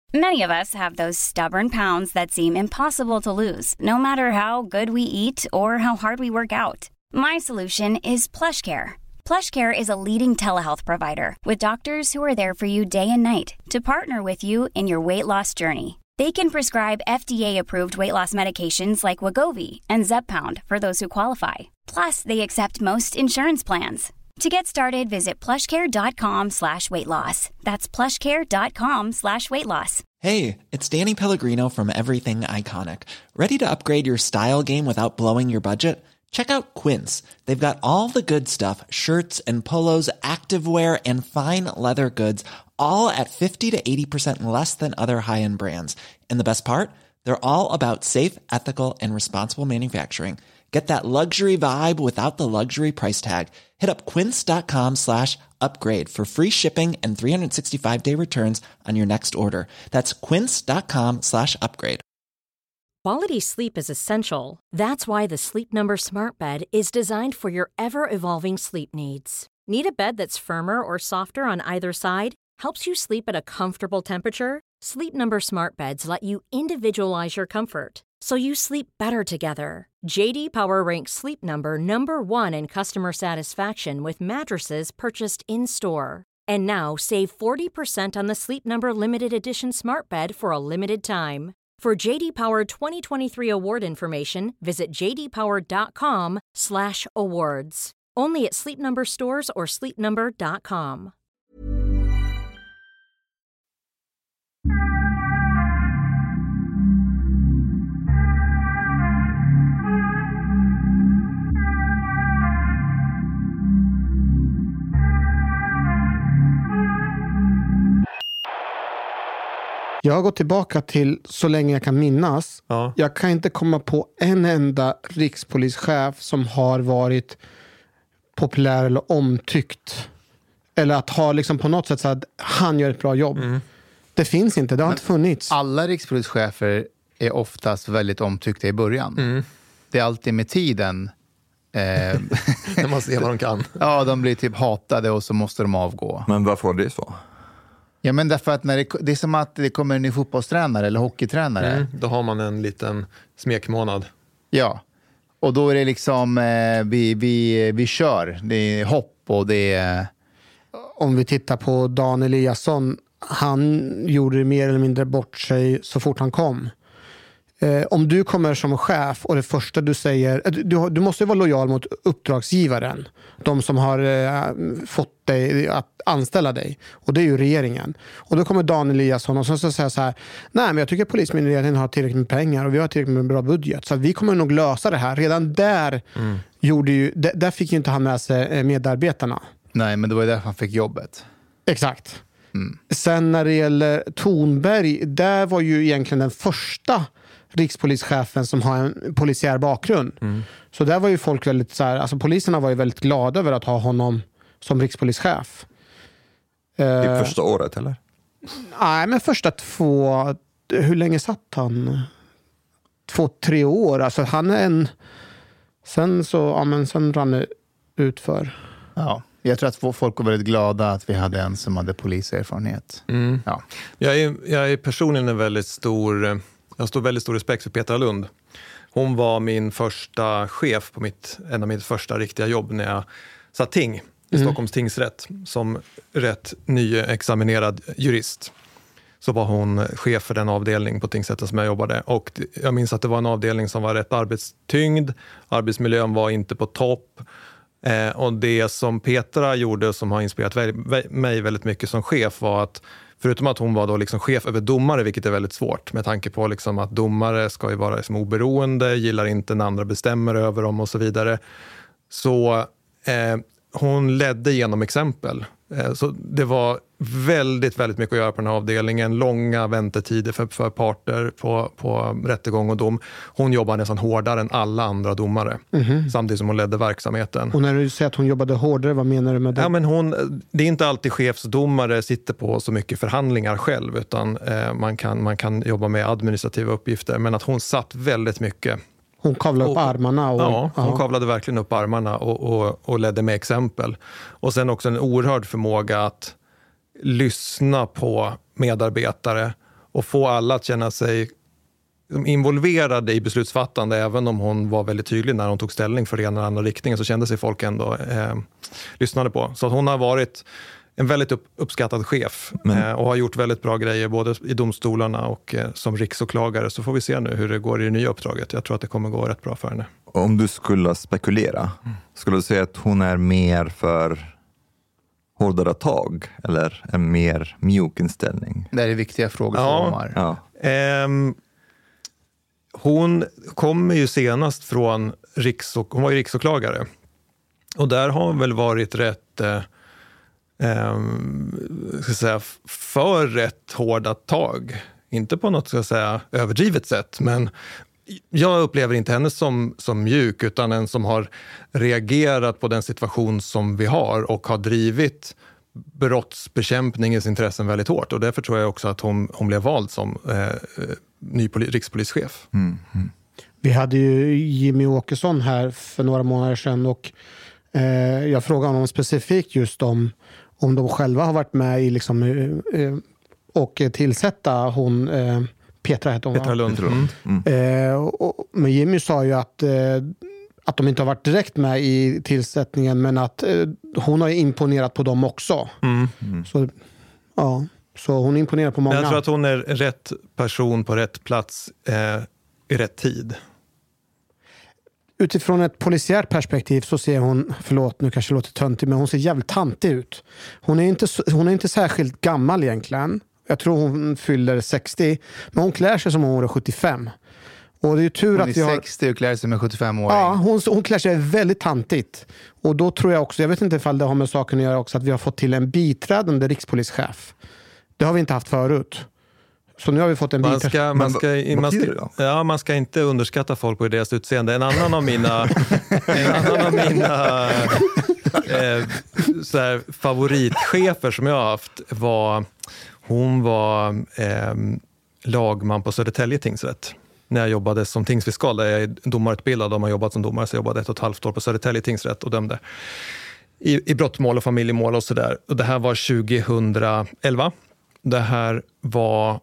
Many of us have those stubborn pounds that seem impossible to lose, no matter how good we eat or how hard we work out. My solution is PlushCare. PlushCare is a leading telehealth provider with doctors who are there for you day and night to partner with you in your weight loss journey. They can prescribe FDA-approved weight loss medications like Wegovy and Zepbound for those who qualify. Plus, they accept most insurance plans. To get started, visit plushcare.com/weightloss. That's plushcare.com/weightloss. Hey, it's Danny Pellegrino from Everything Iconic. Ready to upgrade your style game without blowing your budget? Check out Quince. They've got all the good stuff, shirts and polos, activewear, and fine leather goods, all at 50 to 80% less than other high-end brands. And the best part? They're all about safe, ethical, and responsible manufacturing. Get that luxury vibe without the luxury price tag. Hit up quince.com/upgrade for free shipping and 365-day returns on your next order. That's quince.com/upgrade. Quality sleep is essential. That's why the Sleep Number Smart Bed is designed for your ever-evolving sleep needs. Need a bed that's firmer or softer on either side? Helps you sleep at a comfortable temperature? Sleep Number Smart Beds let you individualize your comfort, so you sleep better together. JD Power ranks Sleep Number #1 in customer satisfaction with mattresses purchased in-store. And now, save 40% on the Sleep Number Limited Edition Smart Bed for a limited time. For JD Power 2023 award information, visit jdpower.com/awards. Only at Sleep Number stores or sleepnumber.com. Jag har gått tillbaka till så länge jag kan minnas. Ja. Jag kan inte komma på en enda rikspolischef som har varit populär eller omtyckt. Eller att ha liksom på något sätt så att han gör ett bra jobb. Det finns inte, det har inte funnits. Alla rikspolischefer är oftast väldigt omtyckta i början. Det är alltid med tiden. De måste se vad de kan. Ja, de blir typ hatade och så måste de avgå. Men varför var det så? Ja, men därför att det är som att det kommer en ny fotbollstränare eller hockeytränare. Då har man en liten smekmånad. Ja, och då är det liksom vi kör. Det är hopp och det är... Om vi tittar på Dan Eliasson, han gjorde det mer eller mindre bort sig så fort han kom. Om du kommer som chef och det första du säger, du måste vara lojal mot uppdragsgivaren, de som har fått dig att anställa dig, och det är ju regeringen. Och då kommer Dan Eliasson och så säger så här: nej, men jag tycker att polismyndigheten har tillräckligt med pengar och vi har tillräckligt med bra budget, så vi kommer nog lösa det här. Redan där där fick ju inte han med sig medarbetarna. Nej, men det var ju därför han fick jobbet. Exakt. Sen när det gäller Thornberg, där var ju egentligen den första rikspolischefen som har en polisiär bakgrund. Så där var ju folk väldigt så här, alltså poliserna var ju väldigt glada över att ha honom som rikspolischef. I första året, eller? Nej, men första hur länge satt han? 2-3 år. Alltså han är sen rann det ut för. Ja, jag tror att folk var väldigt glada att vi hade en som hade poliserfarenhet. Ja. Jag är personligen jag har väldigt stor respekt för Petra Lund. Hon var min första chef på en av mitt första riktiga jobb när jag satt ting i Stockholms tingsrätt som rätt nyexaminerad jurist. Så var hon chef för den avdelning på tingsrätten som jag jobbade. Och jag minns att det var en avdelning som var rätt arbetstyngd. Arbetsmiljön var inte på topp. Och det som Petra gjorde som har inspirerat mig väldigt mycket som chef var att, förutom att hon var då liksom chef över domare, vilket är väldigt svårt med tanke på liksom att domare ska ju vara liksom oberoende, gillar inte när andra bestämmer över dem och så vidare. Så hon ledde genom exempel. Så det var väldigt, väldigt mycket att göra på den här avdelningen. Långa väntetider för parter på rättegång och dom. Hon jobbade nästan hårdare än alla andra domare. Samtidigt som hon ledde verksamheten. Och när du säger att hon jobbade hårdare, vad menar du med det? Ja, men det är inte alltid chefsdomare sitter på så mycket förhandlingar själv. Utan man kan jobba med administrativa uppgifter. Men att hon satt väldigt mycket. Hon kavlade upp armarna. Hon kavlade verkligen upp armarna och ledde med exempel. Och sen också en oerhörd förmåga att lyssna på medarbetare och få alla att känna sig involverade i beslutsfattande. Även om hon var väldigt tydlig när hon tog ställning för ena eller andra riktningen, så kände sig folk ändå lyssnade på. Så att hon har varit en väldigt uppskattad chef och har gjort väldigt bra grejer både i domstolarna och som riksåklagare. Så får vi se nu hur det går i det nya uppdraget. Jag tror att det kommer gå rätt bra för henne. Om du skulle spekulera, skulle du säga att hon är mer för hårdare tag eller en mer mjuk inställning? Det är viktiga frågor för Omar. Ja. Hon kommer ju senast från hon var ju riksåklagare. Och där har hon väl varit rätt ska säga, för rätt hårda tag. Inte på något, ska jag säga, överdrivet sätt, men jag upplever inte henne som mjuk, utan en som har reagerat på den situation som vi har och har drivit brottsbekämpningens intressen väldigt hårt. Och därför tror jag också att hon blev vald som ny rikspolischef. Vi hade ju Jimmy Åkesson här för några månader sedan och jag frågade honom specifikt just om de själva har varit med i liksom, och tillsätta hon Petra heter hon. Petra Lund. Men Jimmy sa ju att de inte har varit direkt med i tillsättningen, men att hon har imponerat på dem också. Så hon imponerar på många. Jag tror att hon är rätt person på rätt plats i rätt tid. Utifrån ett polisiärt perspektiv så ser hon, förlåt nu kanske låter töntig, men hon ser jävligt tantig ut. Hon är inte särskilt gammal egentligen. Jag tror hon fyller 60, men hon klär sig som hon är 75. Och det är ju tur hon att vi har 60 och klär sig med 75-åring. Ja, hon klär sig väldigt tantigt. Och då tror jag också, jag vet inte ifall det har med saken att göra också, att vi har fått till en biträdande rikspolischef. Det har vi inte haft förut. Så nu har vi fått en man ska inte underskatta folk på deras utseende. En annan av mina så här, favoritchefer som jag har haft var lagman på Södertälje tingsrätt. När jag jobbade som tingsfiskal, där jag är domarutbildad och har jobbat som domare, så jag jobbade 1,5 år på Södertälje tingsrätt och dömde i brottmål och familjemål och sådär. Och det här var 2011. Det här var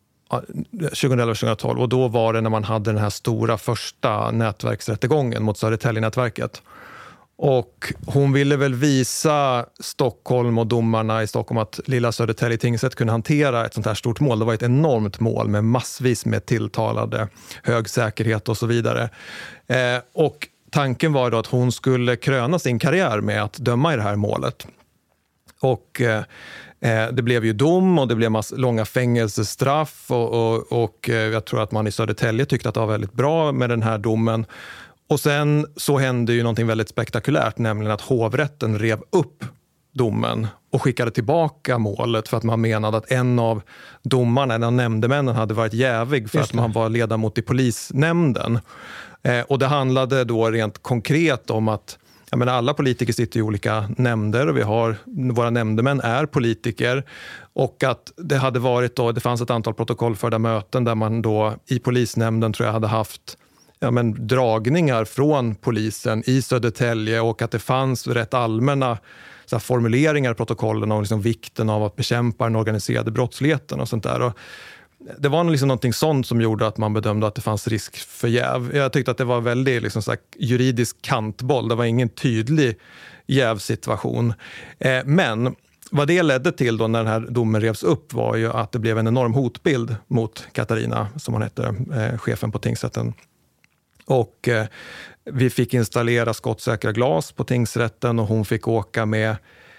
2011-2012 och då var det när man hade den här stora första nätverksrättegången mot Södertälje-nätverket. Och hon ville väl visa Stockholm och domarna i Stockholm att lilla Södertälje tingsrätt kunde hantera ett sånt här stort mål. Det var ett enormt mål med massvis med tilltalade, hög säkerhet och så vidare. Och tanken var då att hon skulle kröna sin karriär med att döma i det här målet. Och det blev ju dom och det blev långa fängelsestraff och jag tror att man i Södertälje tyckte att det var väldigt bra med den här domen. Och sen så hände ju någonting väldigt spektakulärt, nämligen att hovrätten rev upp domen och skickade tillbaka målet för att man menade att en av nämndemännen hade varit jävig för att man var ledamot i polisnämnden. Och det handlade då rent konkret om att alla politiker sitter i olika nämnder och våra nämndemän är politiker, och att det fanns ett antal protokollförda möten där man då i polisnämnden tror jag hade haft dragningar från polisen i Södertälje, och att det fanns rätt allmänna formuleringar i protokollen om liksom vikten av att bekämpa den organiserade brottsligheten och sånt där. Och det var liksom någonting sånt som gjorde att man bedömde att det fanns risk för jäv. Jag tyckte att det var väldigt liksom juridisk kantboll. Det var ingen tydlig jävsituation. Men vad det ledde till då när den här domen revs upp var ju att det blev en enorm hotbild mot Katarina, som hon hette, chefen på tingsrätten. Och vi fick installera skottsäkra glas på tingsrätten och hon fick åka med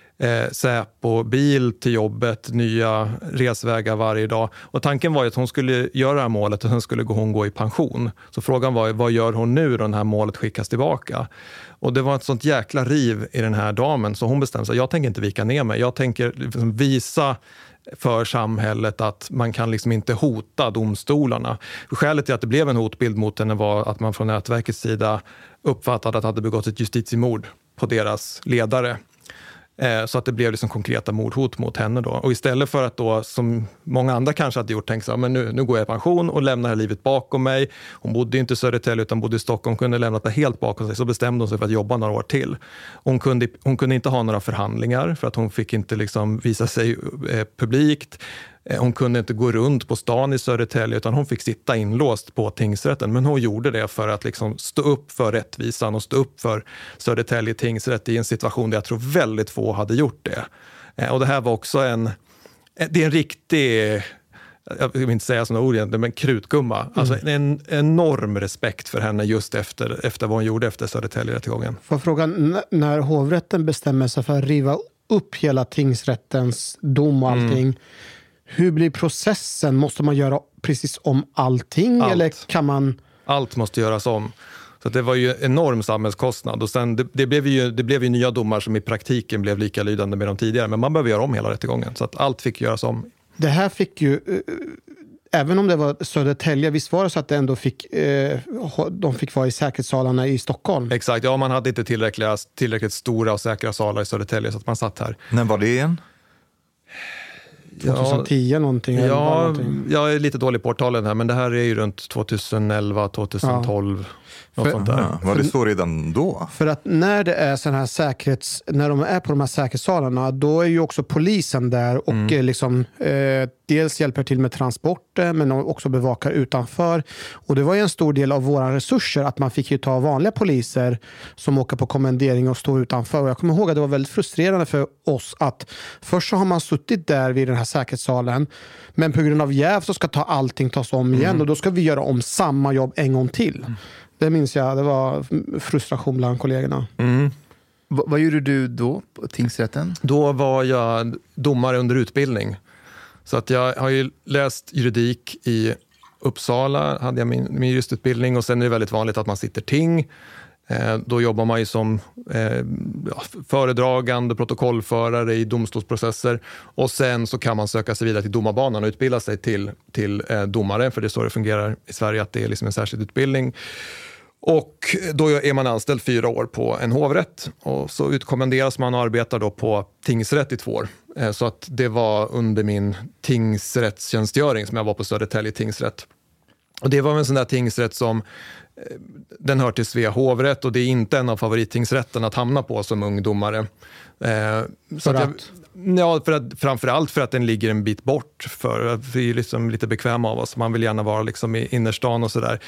Säpo-bil till jobbet, nya resvägar varje dag. Och tanken var ju att hon skulle göra det här målet och sen skulle hon gå i pension. Så frågan var, vad gör hon nu då det här målet skickas tillbaka? Och det var ett sånt jäkla riv i den här damen, så hon bestämde sig, jag tänker inte vika ner mig. Jag tänker liksom visa för samhället att man kan liksom inte hota domstolarna. Skälet till att det blev en hotbild mot henne var att man från nätverkets sida uppfattade att det hade begått ett justitiemord på deras ledare. Så att det blev liksom konkreta mordhot mot henne då. Och istället för att då, som många andra kanske hade gjort, tänka så här, men nu går jag i pension och lämnar livet bakom mig. Hon bodde inte i Södertälje utan bodde i Stockholm, kunde lämna det helt bakom sig. Så bestämde hon sig för att jobba några år till. Hon kunde inte ha några förhandlingar för att hon fick inte liksom visa sig publikt. Hon kunde inte gå runt på stan i Södertälje utan hon fick sitta inlåst på tingsrätten. Men hon gjorde det för att liksom stå upp för rättvisan och stå upp för Södertälje tingsrätt i en situation där jag tror väldigt få hade gjort det. Och det här var också det är en riktig, jag vill inte säga sådana ord egentligen, men krutgumma. Alltså en enorm respekt för henne just efter vad hon gjorde efter Södertälje-rättegången. Får jag fråga, när hovrätten bestämmer sig för att riva upp hela tingsrättens dom och allting, hur blir processen? Måste man göra precis om allting? Allt. Eller kan man... Allt måste göras om. Så det var ju enorm samhällskostnad och sen det blev ju nya domar som i praktiken blev likalydande med de tidigare, men man behöver göra om hela rättegången så att allt fick göras om. Det här fick ju, även om det var Södertälje, visst var det så att det ändå de fick vara i säkerhetssalarna i Stockholm? Exakt, ja, man hade inte tillräckligt stora och säkra salar i Södertälje så att man satt här. När var det igen? 2010 någonting? Ja, jag är lite dålig på årtalen här, men det här är ju runt 2011, 2012. Sånt där. Var det så redan då? För att när det är sån här när de är på de här säkerhetssalarna, då är ju också polisen där och liksom dels hjälper till med transporter men också bevakar utanför. Och det var ju en stor del av våra resurser att man fick ju ta vanliga poliser som åker på kommendering och står utanför. Och jag kommer ihåg att det var väldigt frustrerande för oss att först så har man suttit där vid den här säkerhetssalen, men på grund av jäv så ska allting tas om igen och då ska vi göra om samma jobb en gång till. Det minns jag, det var frustration bland kollegorna. Vad gjorde du då på tingsrätten? Då var jag domare under utbildning. Så att jag har ju läst juridik i Uppsala, hade jag min juristutbildning, och sen är det väldigt vanligt att man sitter ting. Då jobbar man ju som föredragande, protokollförare i domstolsprocesser, och sen så kan man söka sig vidare till domarbanan och utbilda sig till domare, för det är så det fungerar i Sverige, att det är liksom en särskild utbildning. Och då är man anställd 4 år på en hovrätt och så utkommenderas man och arbetar då på tingsrätt i 2 år. Så att det var under min tingsrättstjänstgöring som jag var på Södertälje tingsrätt. Och det var en sån där tingsrätt som den hör till Svea hovrätt och det är inte en av favorittingsrätten att hamna på som ung domare. Framförallt för att den ligger en bit bort, för att vi är liksom lite bekväma av oss. Man vill gärna vara liksom i innerstan och sådär.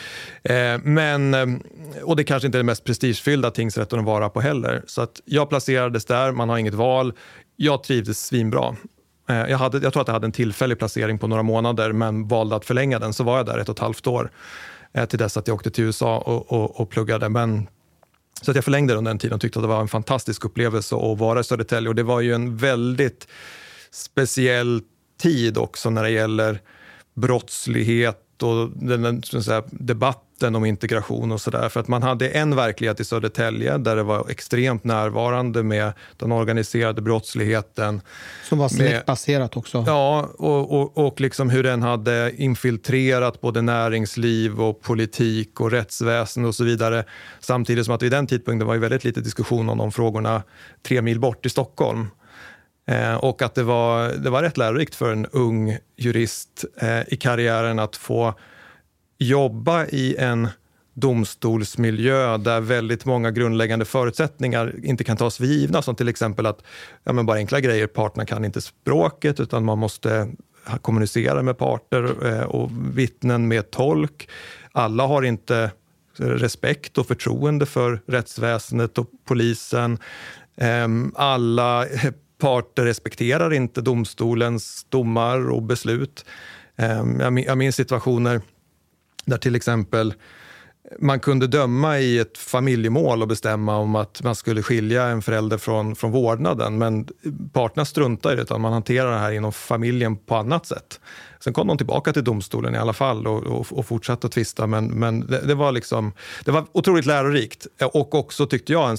Och det kanske inte är den mest prestigefyllda tingsrätten att vara på heller. Så att jag placerades där, man har inget val. Jag trivdes svinbra. Jag tror att jag hade en tillfällig placering på några månader, men valde att förlänga den, så var jag där 1,5 år. Till dess att jag åkte till USA och pluggade. Så att jag förlängde under den tiden och tyckte att det var en fantastisk upplevelse att vara i Södertälje. Och det var ju en väldigt speciell tid också när det gäller brottslighet och den debatten om integration och sådär. För att man hade en verklighet i Södertälje där det var extremt närvarande med den organiserade brottsligheten. Som var släktbaserat också. Ja, och liksom hur den hade infiltrerat både näringsliv och politik och rättsväsen och så vidare. Samtidigt som att vid den tidpunkten var ju väldigt lite diskussion om de frågorna 3 mil bort i Stockholm. Och att det var rätt lärorikt för en ung jurist i karriären att få jobba i en domstolsmiljö där väldigt många grundläggande förutsättningar inte kan tas för givna, som till exempel att bara enkla grejer, parterna kan inte språket utan man måste kommunicera med parter och vittnen med tolk. Alla har inte respekt och förtroende för rättsväsendet och polisen. Alla parter respekterar inte domstolens domar och beslut. Jag minns situationer där till exempel man kunde döma i ett familjemål och bestämma om att man skulle skilja en förälder från vårdnaden. Men parterna struntar i det, utan man hanterar det här inom familjen på annat sätt. Sen kom de tillbaka till domstolen i alla fall och fortsatte att tvista. Men det var otroligt lärorikt. Och också tyckte jag en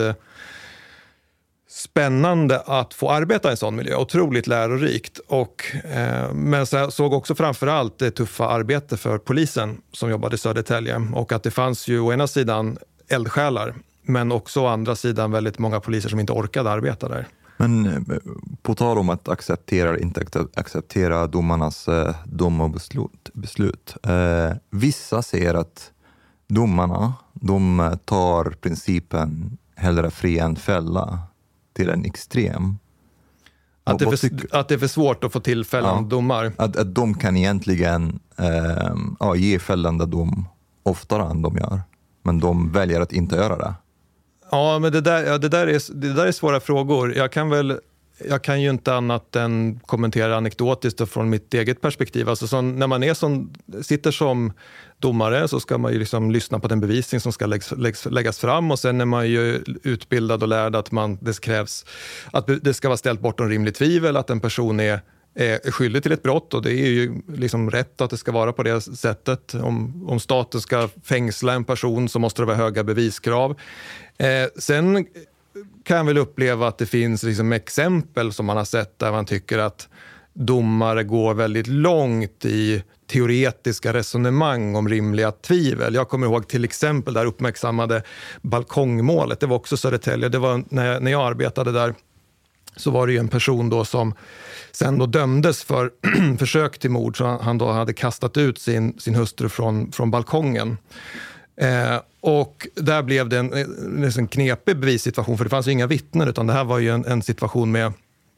spännande att få arbeta i en sån miljö. Otroligt lärorikt. Men så jag såg också framförallt det tuffa arbete för polisen som jobbade i Södertälje. Och att det fanns ju å ena sidan eldsjälar, men också å andra sidan väldigt många poliser som inte orkade arbeta där. Men på tal om att acceptera eller inte acceptera domarnas dom och beslut. Vissa säger att domarna, de tar principen hellre fri än fälla till en extrem. Att det är för svårt att få tillfällen domar. Att de kan egentligen ge fällande dom oftare än de gör. Men de väljer att inte göra det. Ja, men det där är svåra frågor. Jag kan ju inte annat än kommentera anekdotiskt från mitt eget perspektiv. Alltså när man sitter som domare så ska man ju liksom lyssna på den bevisning som ska läggas fram, och sen är man ju utbildad och lärd att det krävs att det ska vara ställt bortom rimligt tvivel att en person är skyldig till ett brott, och det är ju liksom rätt att det ska vara på det sättet. Om staten ska fängsla en person så måste det vara höga beviskrav. Sen kan jag väl uppleva att det finns liksom exempel som man har sett där man tycker att domare går väldigt långt i teoretiska resonemang om rimliga tvivel. Jag kommer ihåg till exempel där uppmärksammade balkongmålet. Det var också Södertälje. Det var när jag arbetade där, så var det ju en person då som sen då dömdes för försök till mord. Så han då hade kastat ut sin hustru från balkongen. Och där blev det en knepig bevissituation, för det fanns ju inga vittnen, utan det här var ju en situation med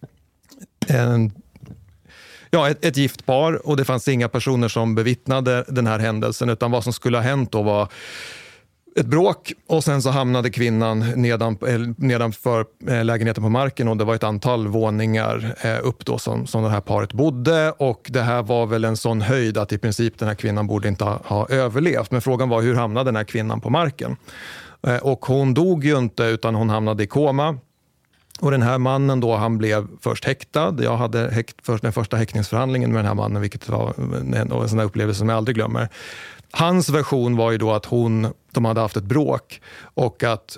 ett gift par, och det fanns inga personer som bevittnade den här händelsen, utan vad som skulle ha hänt då var ett bråk, och sen så hamnade kvinnan nedanför lägenheten på marken, och det var ett antal våningar upp då som det här paret bodde, och det här var väl en sån höjd att i princip den här kvinnan borde inte ha överlevt. Men frågan var, hur hamnade den här kvinnan på marken? Och hon dog ju inte, utan hon hamnade i koma. Och den här mannen då, han blev först häktad. Jag hade den första häktningsförhandlingen med den här mannen, vilket var en sån här upplevelse som jag aldrig glömmer. Hans version var ju då att de hade haft ett bråk, och att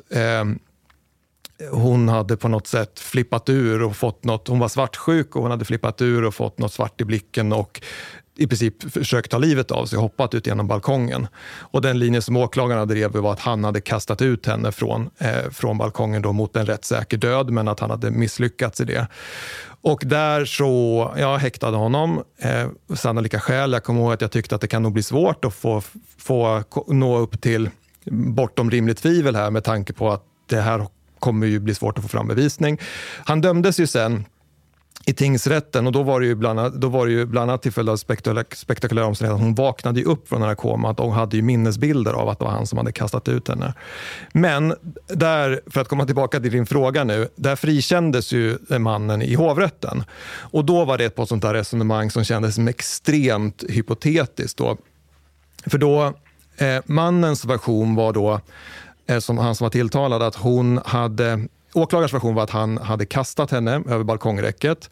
hon hade på något sätt flippat ur och fått något. Hon var svartsjuk och hon hade flippat ur och fått något svart i blicken och i princip försökt ta livet av sig och hoppat ut genom balkongen. Och den linje som åklagarna drev var att han hade kastat ut henne från balkongen då mot en rättssäker död, men att han hade misslyckats i det. Och där så, jag häktade honom, sannolika skäl. Jag kommer ihåg att jag tyckte att det kan nog bli svårt att få nå upp till bortom rimligt tvivel här, med tanke på att det här kommer ju bli svårt att få fram bevisning. Han dömdes ju sen i tingsrätten, och då var det ju bland annat till följd av spektakulära omständigheter. Hon vaknade ju upp från den här komat och hade ju minnesbilder av att det var han som hade kastat ut henne. Men där, för att komma tillbaka till din fråga nu, där frikändes ju mannen i hovrätten. Och då var det ett på sånt där resonemang som kändes som extremt hypotetiskt då. För då, mannens version var då, som han som var tilltalad, att åklagarens version var att han hade kastat henne över balkongräcket,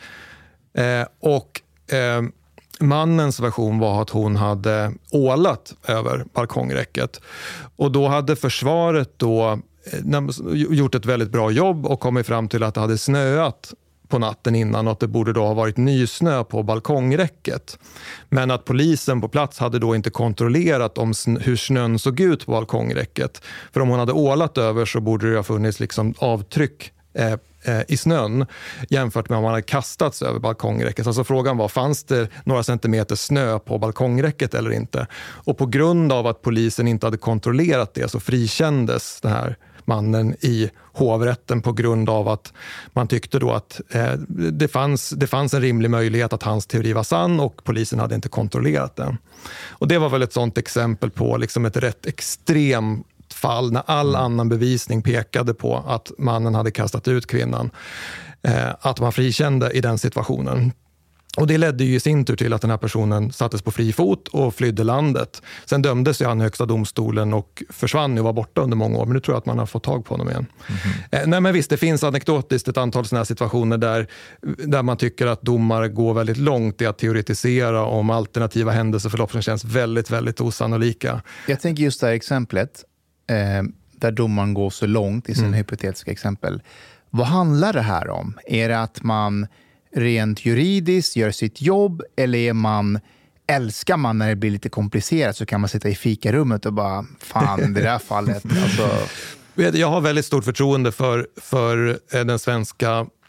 och mannens version var att hon hade ålat över balkongräcket. Och då hade försvaret då gjort ett väldigt bra jobb och kommit fram till att det hade snöat på natten innan och att det borde då ha varit nysnö på balkongräcket. Men att polisen på plats hade då inte kontrollerat hur snön såg ut på balkongräcket. För om hon hade ålat över så borde det ha funnits liksom avtryck i snön jämfört med om man hade kastats över balkongräcket. Alltså frågan var, fanns det några centimeter snö på balkongräcket eller inte? Och på grund av att polisen inte hade kontrollerat det så frikändes den här mannen i hovrätten på grund av att man tyckte då att det fanns en rimlig möjlighet att hans teori var sann och polisen hade inte kontrollerat den. Och det var väl ett sånt exempel på liksom ett rätt extremt fall när all annan bevisning pekade på att mannen hade kastat ut kvinnan, att man frikände i den situationen. Och det ledde ju i sin tur till att den här personen sattes på fri fot och flydde landet. Sen dömdes ju han i högsta domstolen och försvann och var borta under många år. Men nu tror jag att man har fått tag på honom igen. Nej, men visst, det finns anekdotiskt ett antal sådana här situationer där man tycker att domare går väldigt långt i att teoretisera om alternativa händelseförlopp som känns väldigt, väldigt osannolika. Jag tänker just det här exemplet där domaren går så långt i sin hypotetiska exempel. Vad handlar det här om? Är det att man rent juridiskt gör sitt jobb, eller älskar man när det blir lite komplicerat så kan man sitta i fikarummet och bara, fan, det där fallet. Alltså. Jag har väldigt stort förtroende för den svenska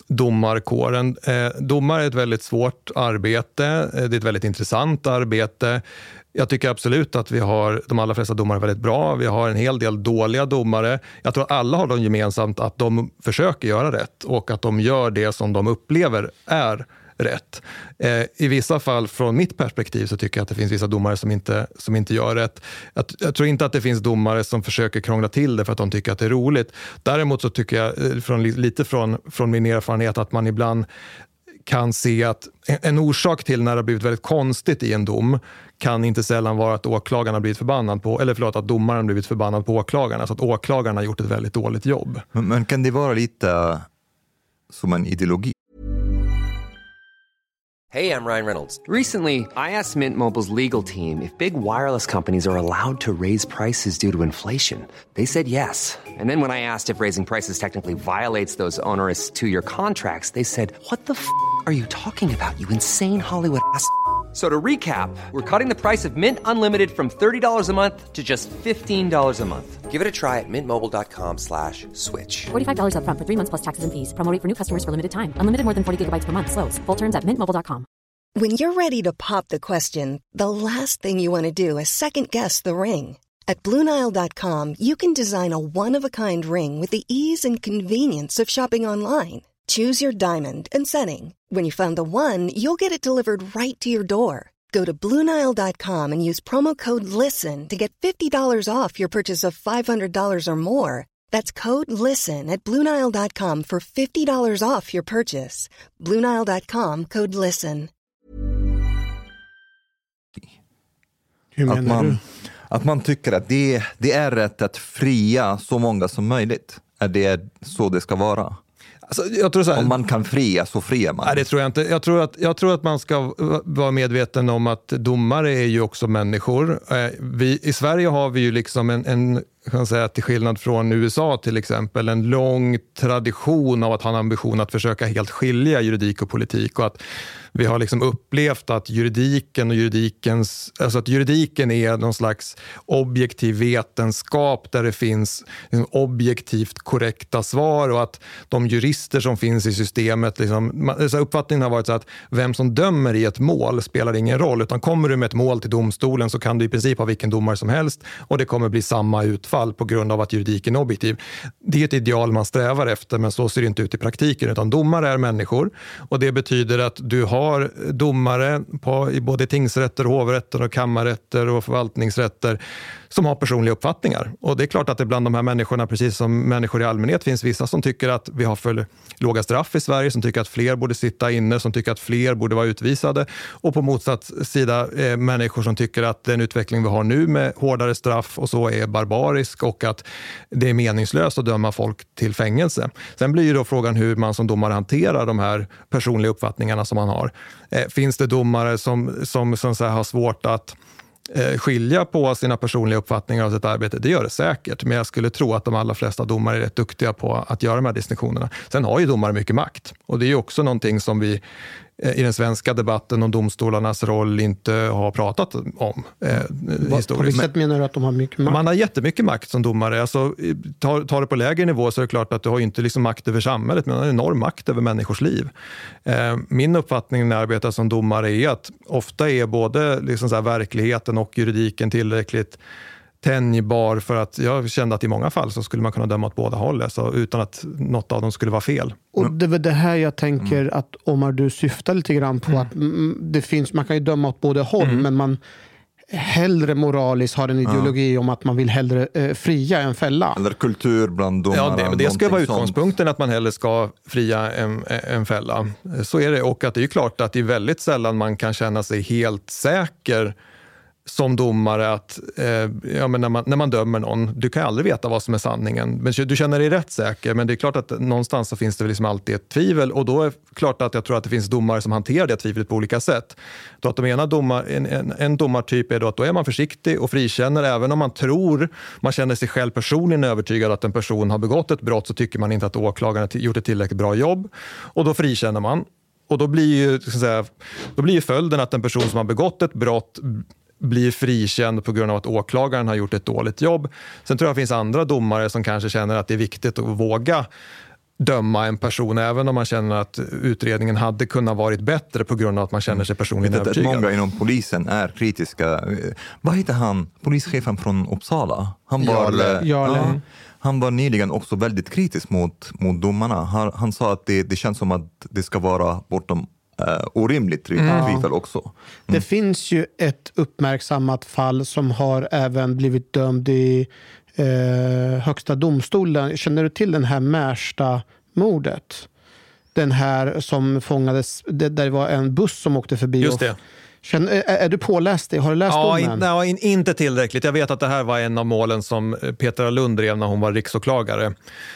domarkåren. Domare är ett väldigt svårt arbete. Det är ett väldigt intressant arbete. Jag tycker absolut att vi har de allra flesta domare väldigt bra. Vi har en hel del dåliga domare. Jag tror att alla har de gemensamt att de försöker göra rätt och att de gör det som de upplever är rätt. I vissa fall från mitt perspektiv så tycker jag att det finns vissa domare som inte gör rätt. Jag tror inte att det finns domare som försöker krångla till det för att de tycker att det är roligt. Däremot så tycker jag från min erfarenhet att man ibland kan se att en orsak till när det har blivit väldigt konstigt i en dom kan inte sällan vara att åklagaren har blivit förbannad på, eller förlåt, att domaren har blivit förbannad på åklagarna, så att åklagaren har gjort ett väldigt dåligt jobb. Men kan det vara lite som en ideologi? Hey, I'm Ryan Reynolds. Recently, I asked Mint Mobile's legal team if big wireless companies are allowed to raise prices due to inflation. They said yes. And then when I asked if raising prices technically violates those onerous two-year contracts, they said, "What the f*** are you talking about, you insane Hollywood ass?" So to recap, we're cutting the price of Mint Unlimited from $30 a month to just $15 a month. Give it a try at mintmobile.com/switch. $45 up front for 3 months plus taxes and fees. Promo rate for new customers for limited time. Unlimited more than 40 gigabytes per month. Slows full terms at mintmobile.com. When you're ready to pop the question, the last thing you want to do is second-guess the ring. At BlueNile.com, you can design a one-of-a-kind ring with the ease and convenience of shopping online. Choose your diamond and setting. When you find the one, you'll get it delivered right to your door. Go to BlueNile.com and use promo code LISTEN to get $50 off your purchase of $500 or more. That's code LISTEN at BlueNile.com for $50 off your purchase. BlueNile.com, code LISTEN. Hur menar du? Att man tycker att det är rätt att fria så många som möjligt. Är det så det ska vara? Alltså, jag tror så här, om man kan fria så friar man. Nej, det tror jag inte. Jag tror att man ska vara medveten om att domare är ju också människor. I Sverige har vi ju liksom en kan säga, till skillnad från USA till exempel, en lång tradition av att ha en ambition att försöka helt skilja juridik och politik, och att vi har liksom upplevt att juridiken är någon slags objektiv vetenskap där det finns liksom objektivt korrekta svar, och att de jurister som finns i systemet, liksom, uppfattningen har varit så att vem som dömer i ett mål spelar ingen roll, utan kommer du med ett mål till domstolen så kan du i princip ha vilken domare som helst och det kommer bli samma utfall på grund av att juridiken är objektiv. Det är ett ideal man strävar efter, men så ser det inte ut i praktiken, utan domare är människor, och det betyder att du har domare i både tingsrätter, hovrätter och kammarrätter och förvaltningsrätter som har personliga uppfattningar. Och det är klart att det bland de här människorna, precis som människor i allmänhet, finns vissa som tycker att vi har för låga straff i Sverige, som tycker att fler borde sitta inne, som tycker att fler borde vara utvisade, och på motsatt sida människor som tycker att den utveckling vi har nu med hårdare straff och så är barbarisk och att det är meningslöst att döma folk till fängelse. Sen blir ju då frågan hur man som domare hanterar de här personliga uppfattningarna som man har. Finns det domare som så här har svårt att skilja på sina personliga uppfattningar av sitt arbete? Det gör det säkert, men jag skulle tro att de allra flesta domare är rätt duktiga på att göra de här distinktionerna. Sen har ju domare mycket makt, och det är ju också någonting som vi i den svenska debatten om domstolarnas roll inte har pratat om historiskt. På vilket sätt menar du att de har mycket makt? Man har jättemycket makt som domare. Alltså, tar det på lägre nivå så är det klart att du har inte liksom makt över samhället, men du har en enorm makt över människors liv. Min uppfattning när jag arbetar som domare är att ofta är både liksom så här verkligheten och juridiken tillräckligt tänjbar för att jag kände att i många fall så skulle man kunna döma åt båda håll, så utan att något av dem skulle vara fel. Och det är det här jag tänker att Omar, du syftar lite grann på, att det finns, man kan ju döma åt båda håll, men man hellre moraliskt har en ideologi om att man vill hellre fria än fälla. Eller kultur bland domare. Ja, det ska vara utgångspunkten, att man hellre ska fria än fälla. Så är det, och att det är ju klart att det är väldigt sällan man kan känna sig helt säker som domare att men när man dömer någon, du kan aldrig veta vad som är sanningen, men du känner dig rätt säker, men det är klart att någonstans så finns det liksom alltid ett tvivel, och då är det klart att jag tror att det finns domare som hanterar det tvivlet på olika sätt. Då att de ena en domartyp är då att då är man försiktig och frikänner, även om man känner sig själv personligen övertygad att en person har begått ett brott, så tycker man inte att åklagaren har gjort ett tillräckligt bra jobb, och då frikänner man. Och då blir ju följden att en person som har begått ett brott blir frikänd på grund av att åklagaren har gjort ett dåligt jobb. Sen tror jag det finns andra domare som kanske känner att det är viktigt att våga döma en person även om man känner att utredningen hade kunnat varit bättre på grund av att man känner sig personligen övertygad. Många inom polisen är kritiska. Vad heter han? Polischefen från Uppsala. Han var nyligen också väldigt kritisk mot domarna. Han sa att det känns som att det ska vara bortom orimligt tvivel också. Det finns ju ett uppmärksammat fall som har även blivit dömd i högsta domstolen. Känner du till den här Märsta-mordet? Den här som fångades, där det var en buss som åkte förbi. Just det. Är du påläst det? Har du läst domen? Inte tillräckligt. Jag vet att det här var en av målen som Petra Lund drev när hon var riksåklagare.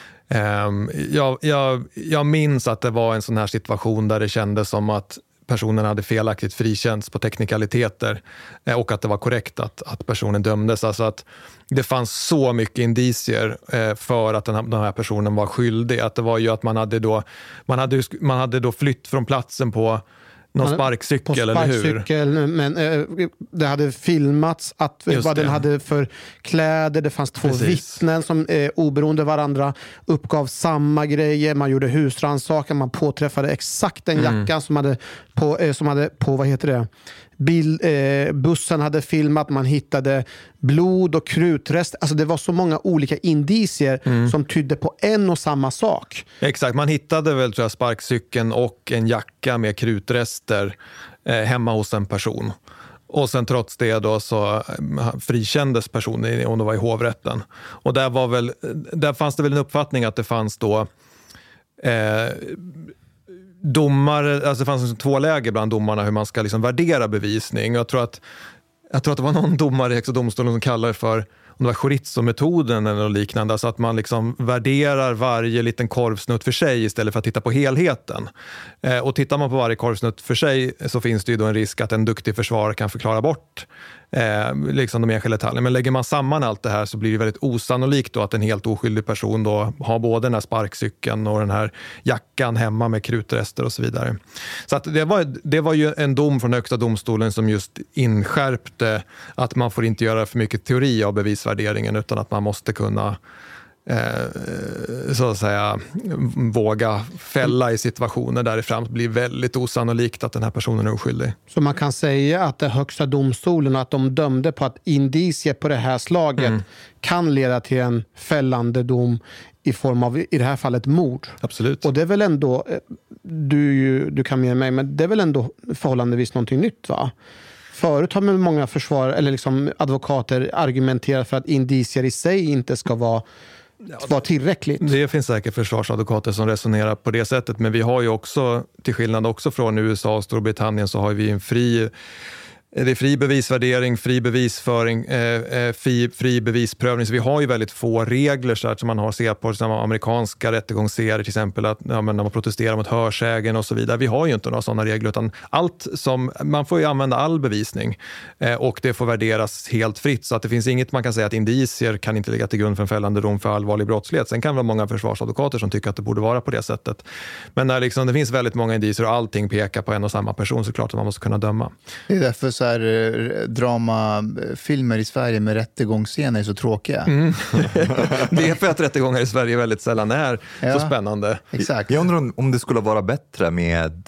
Jag minns att det var en sån här situation där det kändes som att personen hade felaktigt frikänts på teknikaliteter och att det var korrekt att personen dömdes. Alltså att det fanns så mycket indicier för att den här personen var skyldig. Att det var ju att man hade då flytt från platsen på någon sparkcykel, eller hur? Men det hade filmats vad den hade för kläder. Det fanns 2 vittnen som oberoende varandra uppgav samma grejer. Man gjorde husrannsakan, man påträffade exakt den jackan som hade på vad heter det? Bussen hade filmat, man hittade blod och krutrest. Alltså det var så många olika indicier som tydde på en och samma sak. Exakt, man hittade väl tror jag sparkcykeln och en jacka med krutrester hemma hos en person. Och sen trots det då så frikändes personen om det var i hovrätten. Och där fanns det väl en uppfattning att det fanns då domare, alltså det fanns 2 läger bland domarna hur man ska liksom värdera bevisning. Jag tror att det var någon domare i Högsta domstolen som kallar det för, om det var chorizo-metoden eller något liknande, så att man liksom värderar varje liten korvsnutt för sig istället för att titta på helheten. Och tittar man på varje korvsnutt för sig så finns det ju då en risk att en duktig försvarare kan förklara bort liksom de enskilda detaljerna. Men lägger man samman allt det här så blir det väldigt osannolikt då att en helt oskyldig person då har både den här sparkcykeln och den här jackan hemma med krutrester och så vidare. Så att det var ju en dom från Högsta domstolen som just inskärpte att man får inte göra för mycket teori av bevisvärderingen utan att man måste kunna så att säga våga fälla i situationer där det fram blir väldigt osannolikt att den här personen är oskyldig. Så man kan säga att det Högsta domstolen, att de dömde på att indicier på det här slaget kan leda till en fällande dom i form av, i det här fallet, mord. Absolut. Och det är väl ändå, du kan med mig, men det är väl ändå förhållandevis någonting nytt, va? Förut har många eller liksom advokater argumenterat för att indicier i sig inte ska vara tillräckligt. Det finns säkert försvarsadvokater som resonerar på det sättet, men vi har ju också, till skillnad också från USA och Storbritannien, så har vi en det är fri bevisvärdering, fri bevisföring, fri bevisprövning. Så vi har ju väldigt få regler så som man har sett på amerikanska rättegångsserier, till exempel att när man protesterar mot hörsägen och så vidare. Vi har ju inte några sådana regler, utan man får ju använda all bevisning och det får värderas helt fritt. Så att det finns inget man kan säga att indicier kan inte ligga till grund för en fällande dom för allvarlig brottslighet. Sen kan det vara många försvarsadvokater som tycker att det borde vara på det sättet. Men när liksom det finns väldigt många indicier och allting pekar på en och samma person, så klart att man måste kunna döma. Det är därför så här dramafilmer i Sverige med rättegångsscener är så tråkiga. Det är för att rättegångar i Sverige väldigt sällan är så spännande. Exakt. Jag undrar om det skulle vara bättre med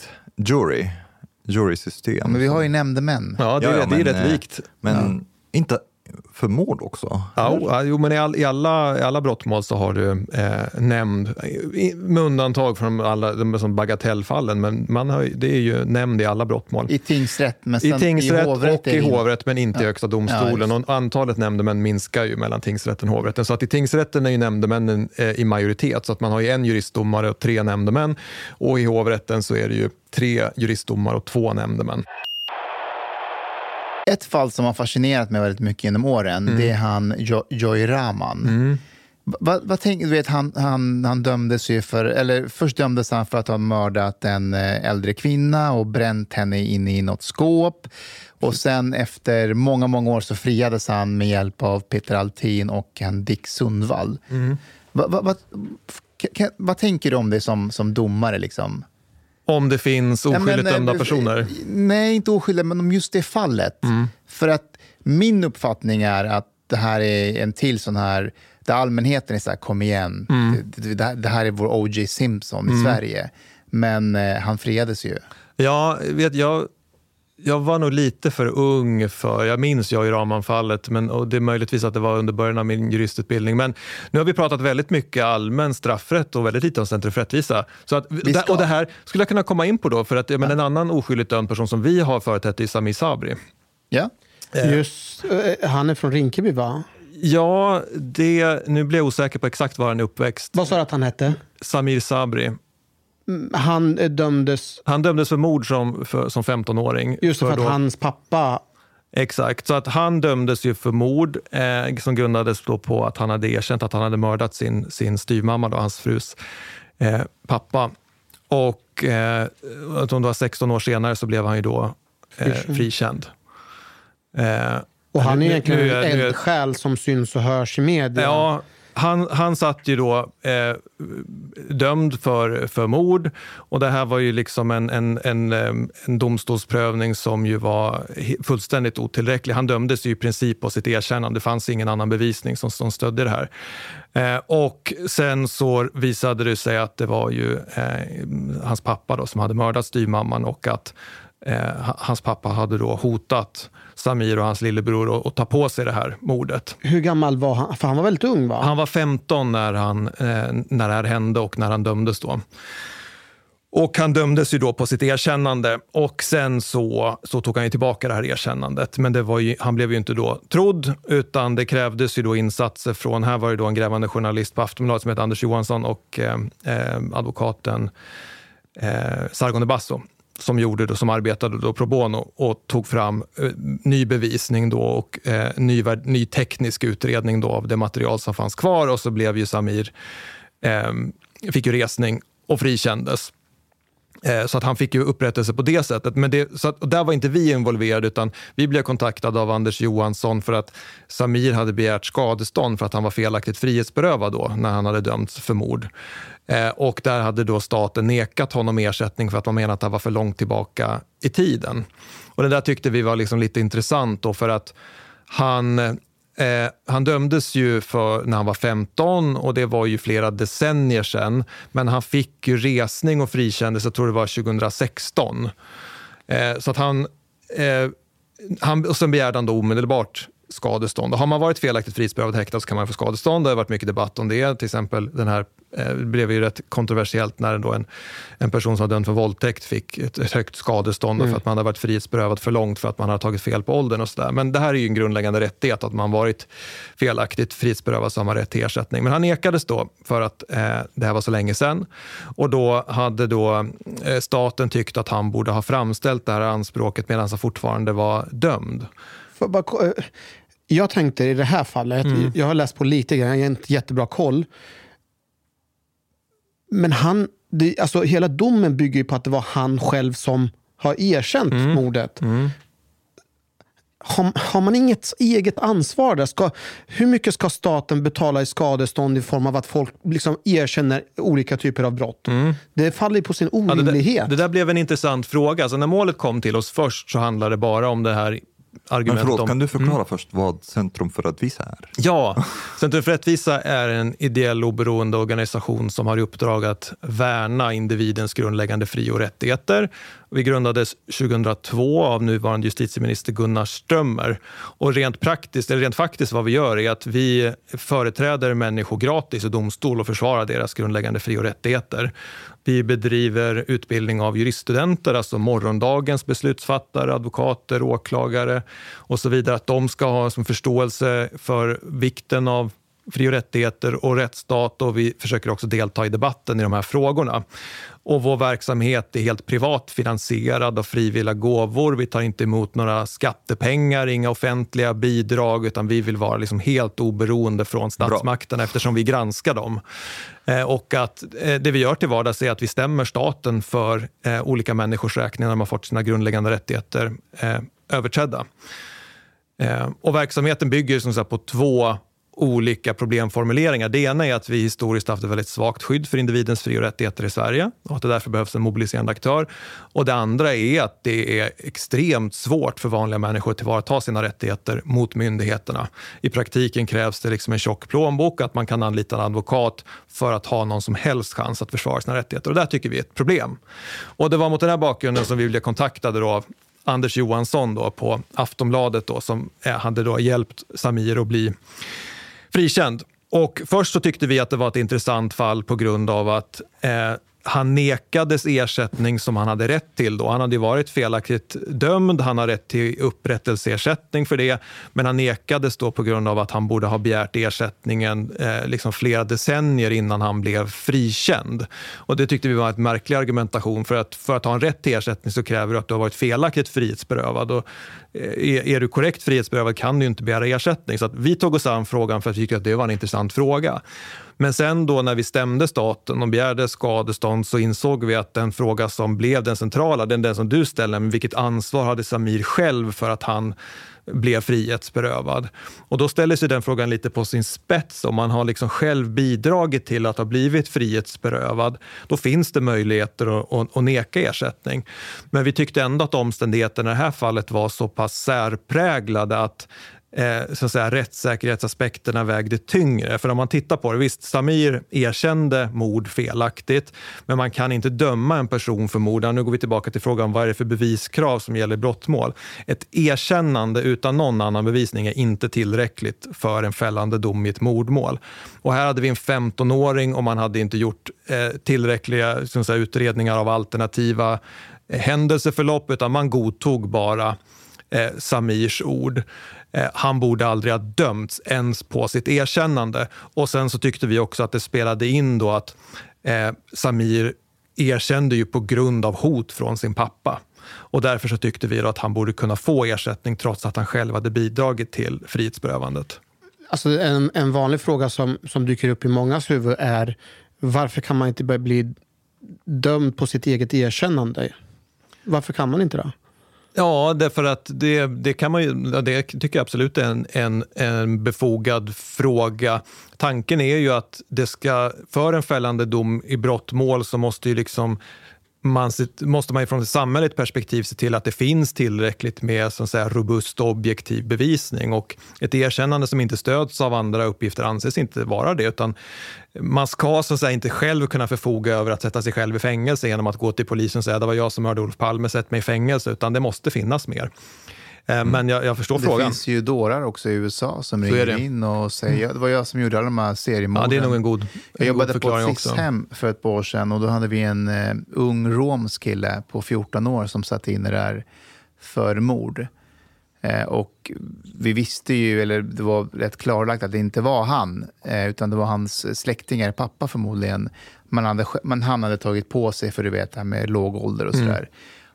jurysystem. Men vi har ju nämndemän. Ja, det är rätt likt. Men inte för mord också? Jo, men i alla brottmål så har du nämnd, med undantag från alla de bagatellfallen, men det är ju nämnd i alla brottmål. I tingsrätt, men i tingsrätt och i hovrätt, men inte i Högsta domstolen. Och antalet nämndemän minskar ju mellan tingsrätten och hovrätten. Så att i tingsrätten är ju nämndemännen i majoritet, så att man har ju en juristdomare och 3 nämndemän. Och i hovrätten så är det ju 3 juristdomare och 2 nämndemän. Ett fall som har fascinerat mig väldigt mycket genom åren, det är han Joy Rahman. Vad tänker du? Vet, han dömdes ju först dömdes han för att ha mördat en äldre kvinna och bränt henne inne i något skåp. Och sen efter många år så friades han med hjälp av Peter Altin och en Dick Sundvall. Vad tänker du om det som domare liksom? Om det finns oskyldigt dömda personer? Nej, inte oskyldigt, men om just det fallet. För att min uppfattning är att det här är en till sån här där allmänheten är så här, kom igen, det här är vår O.J. Simpson i Sverige. Men han friades ju. Ja, jag var nog lite för ung för, jag minns jag i ramanfallet, och det är möjligtvis att det var under början av min juristutbildning. Men nu har vi pratat väldigt mycket allmän straffrätt och väldigt lite om centrum för rättvisa. Så att, och det här skulle jag kunna komma in på då, för att men en annan oskyldigt dömd person som vi har företrätt är Samir Sabri. Ja. Just, han är från Rinkeby, va? Ja, nu blir jag osäker på exakt var han är uppväxt. Vad sa du att han hette? Samir Sabri. Han dömdes för mord som 15-åring. Just för att hans pappa... Exakt, så att han dömdes ju för mord som grundades då på att han hade erkänt att han hade mördat sin styvmamma, då, hans frus pappa. Och om det var 16 år senare så blev han ju då frikänd. Och han är egentligen en eldsjäl som syns och hörs i media. Ja, han satt ju då dömd för mord, och det här var ju liksom en domstolsprövning som ju var fullständigt otillräcklig. Han dömdes ju i princip på sitt erkännande. Det fanns ingen annan bevisning som stödde det här. Och sen så visade det sig att det var ju hans pappa då som hade mördat styvmamman, och att hans pappa hade då hotat Samir och hans lillebror att ta på sig det här mordet. Hur gammal var han? För han var väldigt ung, va? Han var 15 när det här hände och när han dömdes då. Och han dömdes ju då på sitt erkännande, och sen så tog han ju tillbaka det här erkännandet. Men han blev ju inte då trodd, utan det krävdes ju då insatser från, här var det då en grävande journalist på Aftonbladet som heter Anders Johansson och advokaten Sargon de Basso, som arbetade då pro bono och tog fram ny bevisning då och ny teknisk utredning då av det material som fanns kvar, och så blev ju Samir fick ju resning och frikändes. Så att han fick ju upprättelse på det sättet. Men där var inte vi involverade, utan vi blev kontaktade av Anders Johansson för att Samir hade begärt skadestånd för att han var felaktigt frihetsberövad då när han hade dömts för mord. Och där hade då staten nekat honom ersättning för att man menade att han var för långt tillbaka i tiden. Och det där tyckte vi var liksom lite intressant då, för att han dömdes ju för när han var 15, och det var ju flera decennier sedan. Men han fick ju resning och frikändes, jag tror det var 2016. Så att och sen begärde han då omedelbart skadestånd. Och har man varit felaktigt frihetsberövad häktad så kan man få skadestånd. Det har varit mycket debatt om det. Till exempel den här blev ju rätt kontroversiellt när då en person som var dömd för våldtäkt fick ett högt skadestånd för att man hade varit frihetsberövad för långt för att man hade tagit fel på åldern och sådär. Men det här är ju en grundläggande rättighet, att man varit felaktigt frihetsberövad så har man rätt till ersättning. Men han nekades då för att det här var så länge sedan. Och då hade staten tyckt att han borde ha framställt det här anspråket medan han fortfarande var dömd. Jag tänkte i det här fallet, jag har läst på lite grann, jag har inte jättebra koll. Men alltså hela domen bygger ju på att det var han själv som har erkänt mordet. Har man inget eget ansvar där? Hur mycket ska staten betala i skadestånd i form av att folk liksom erkänner olika typer av brott? Det faller på sin orimlighet. Ja, det där blev en intressant fråga. Alltså när målet kom till oss först så handlade det bara om det här argumentet. Men kan du förklara först vad Centrum för rättvisa är? Ja, Centrum för rättvisa är en ideell oberoende organisation som har i uppdrag att värna individens grundläggande fri- och rättigheter. Vi grundades 2002 av nuvarande justitieminister Gunnar Strömmer. Och rent faktiskt vad vi gör är att vi företräder människor gratis i domstol och försvarar deras grundläggande fri- och rättigheter. Vi bedriver utbildning av juriststudenter, alltså morgondagens beslutsfattare, advokater, åklagare och så vidare. Att de ska ha som förståelse för vikten av fri- och rättigheter och rättsstat, och vi försöker också delta i debatten i de här frågorna. Och vår verksamhet är helt privat finansierad av frivilliga gåvor. Vi tar inte emot några skattepengar, inga offentliga bidrag, utan vi vill vara liksom helt oberoende från statsmakterna eftersom vi granskar dem. Och att det vi gör till vardags är att vi stämmer staten för olika människors räkning när de har fått sina grundläggande rättigheter överträdda. Och verksamheten bygger som sagt på 2 olika problemformuleringar. Det ena är att vi historiskt haft ett väldigt svagt skydd för individens fri- och rättigheter i Sverige och att det därför behövs en mobiliserande aktör. Och det andra är att det är extremt svårt för vanliga människor att tillvarata sina rättigheter mot myndigheterna. I praktiken krävs det liksom en tjock plånbok, att man kan anlita en advokat för att ha någon som helst chans att försvara sina rättigheter. Och där tycker vi är ett problem. Och det var mot den här bakgrunden som vi blev kontaktade då av Anders Johansson då på Aftonbladet då, som hade då hjälpt Samir att bli frikänd. Och först så tyckte vi att det var ett intressant fall på grund av att han nekades ersättning som han hade rätt till då. Han hade ju varit felaktigt dömd, han har rätt till upprättelseersättning för det, men han nekades då på grund av att han borde ha begärt ersättningen liksom flera decennier innan han blev frikänd. Och det tyckte vi var ett märklig argumentation, för att ha en rätt till ersättning så kräver det att du har varit felaktigt frihetsberövad, och är du korrekt frihetsberövad kan du inte begära ersättning. Så att vi tog oss an frågan för att vi tyckte att det var en intressant fråga. Men sen då när vi stämde staten och begärde skadestånd så insåg vi att den fråga som blev den centrala, den som du ställer, men vilket ansvar hade Samir själv för att han blev frihetsberövad? Och då ställer sig den frågan lite på sin spets. Om man har liksom själv bidragit till att ha blivit frihetsberövad, då finns det möjligheter att neka ersättning. Men vi tyckte ändå att omständigheterna i det här fallet var så pass särpräglade att så att säga, rättssäkerhetsaspekterna vägde tyngre. För om man tittar på det, visst, Samir erkände mord felaktigt, men man kan inte döma en person för mord. Nu går vi tillbaka till frågan, vad är det för beviskrav som gäller brottmål? Ett erkännande utan någon annan bevisning är inte tillräckligt för en fällande dom i ett mordmål. Och här hade vi en 15-åring och man hade inte gjort tillräckliga så att säga, utredningar av alternativa händelseförlopp, utan man godtog bara Samirs ord. Han borde aldrig ha dömts ens på sitt erkännande. Och sen så tyckte vi också att det spelade in då att Samir erkände ju på grund av hot från sin pappa. Och därför så tyckte vi då att han borde kunna få ersättning trots att han själv hade bidragit till frihetsberövandet. Alltså en vanlig fråga som dyker upp i mångas huvud är: varför kan man inte börja bli dömd på sitt eget erkännande? Varför kan man inte det? Ja, därför att det kan man ju, det tycker jag absolut är en befogad fråga. Tanken är ju att det ska, för en fällande dom i brottmål så måste ju liksom måste man från ett samhälleligt perspektiv se till att det finns tillräckligt med så att säga, robust och objektiv bevisning, och ett erkännande som inte stöds av andra uppgifter anses inte vara det, utan man ska så att säga inte själv kunna förfoga över att sätta sig själv i fängelse genom att gå till polisen och säga det var jag som mördade Olof Palme, sätt mig i fängelse, utan det måste finnas mer. Men jag förstår frågan. Det finns ju dårar också i USA som ringer in och säger, det var jag som gjorde alla de här seriemorden. Ja, det är nog en god Jag jobbade på ett också. hem för ett par år sedan, och då hade vi en ung romsk kille på 14 år som satt inne där för mord. Och vi visste ju, eller det var rätt klarlagt att det inte var han, utan det var hans släktingar, pappa förmodligen. Han hade tagit på sig, för du vet, det här med låg ålder och sådär.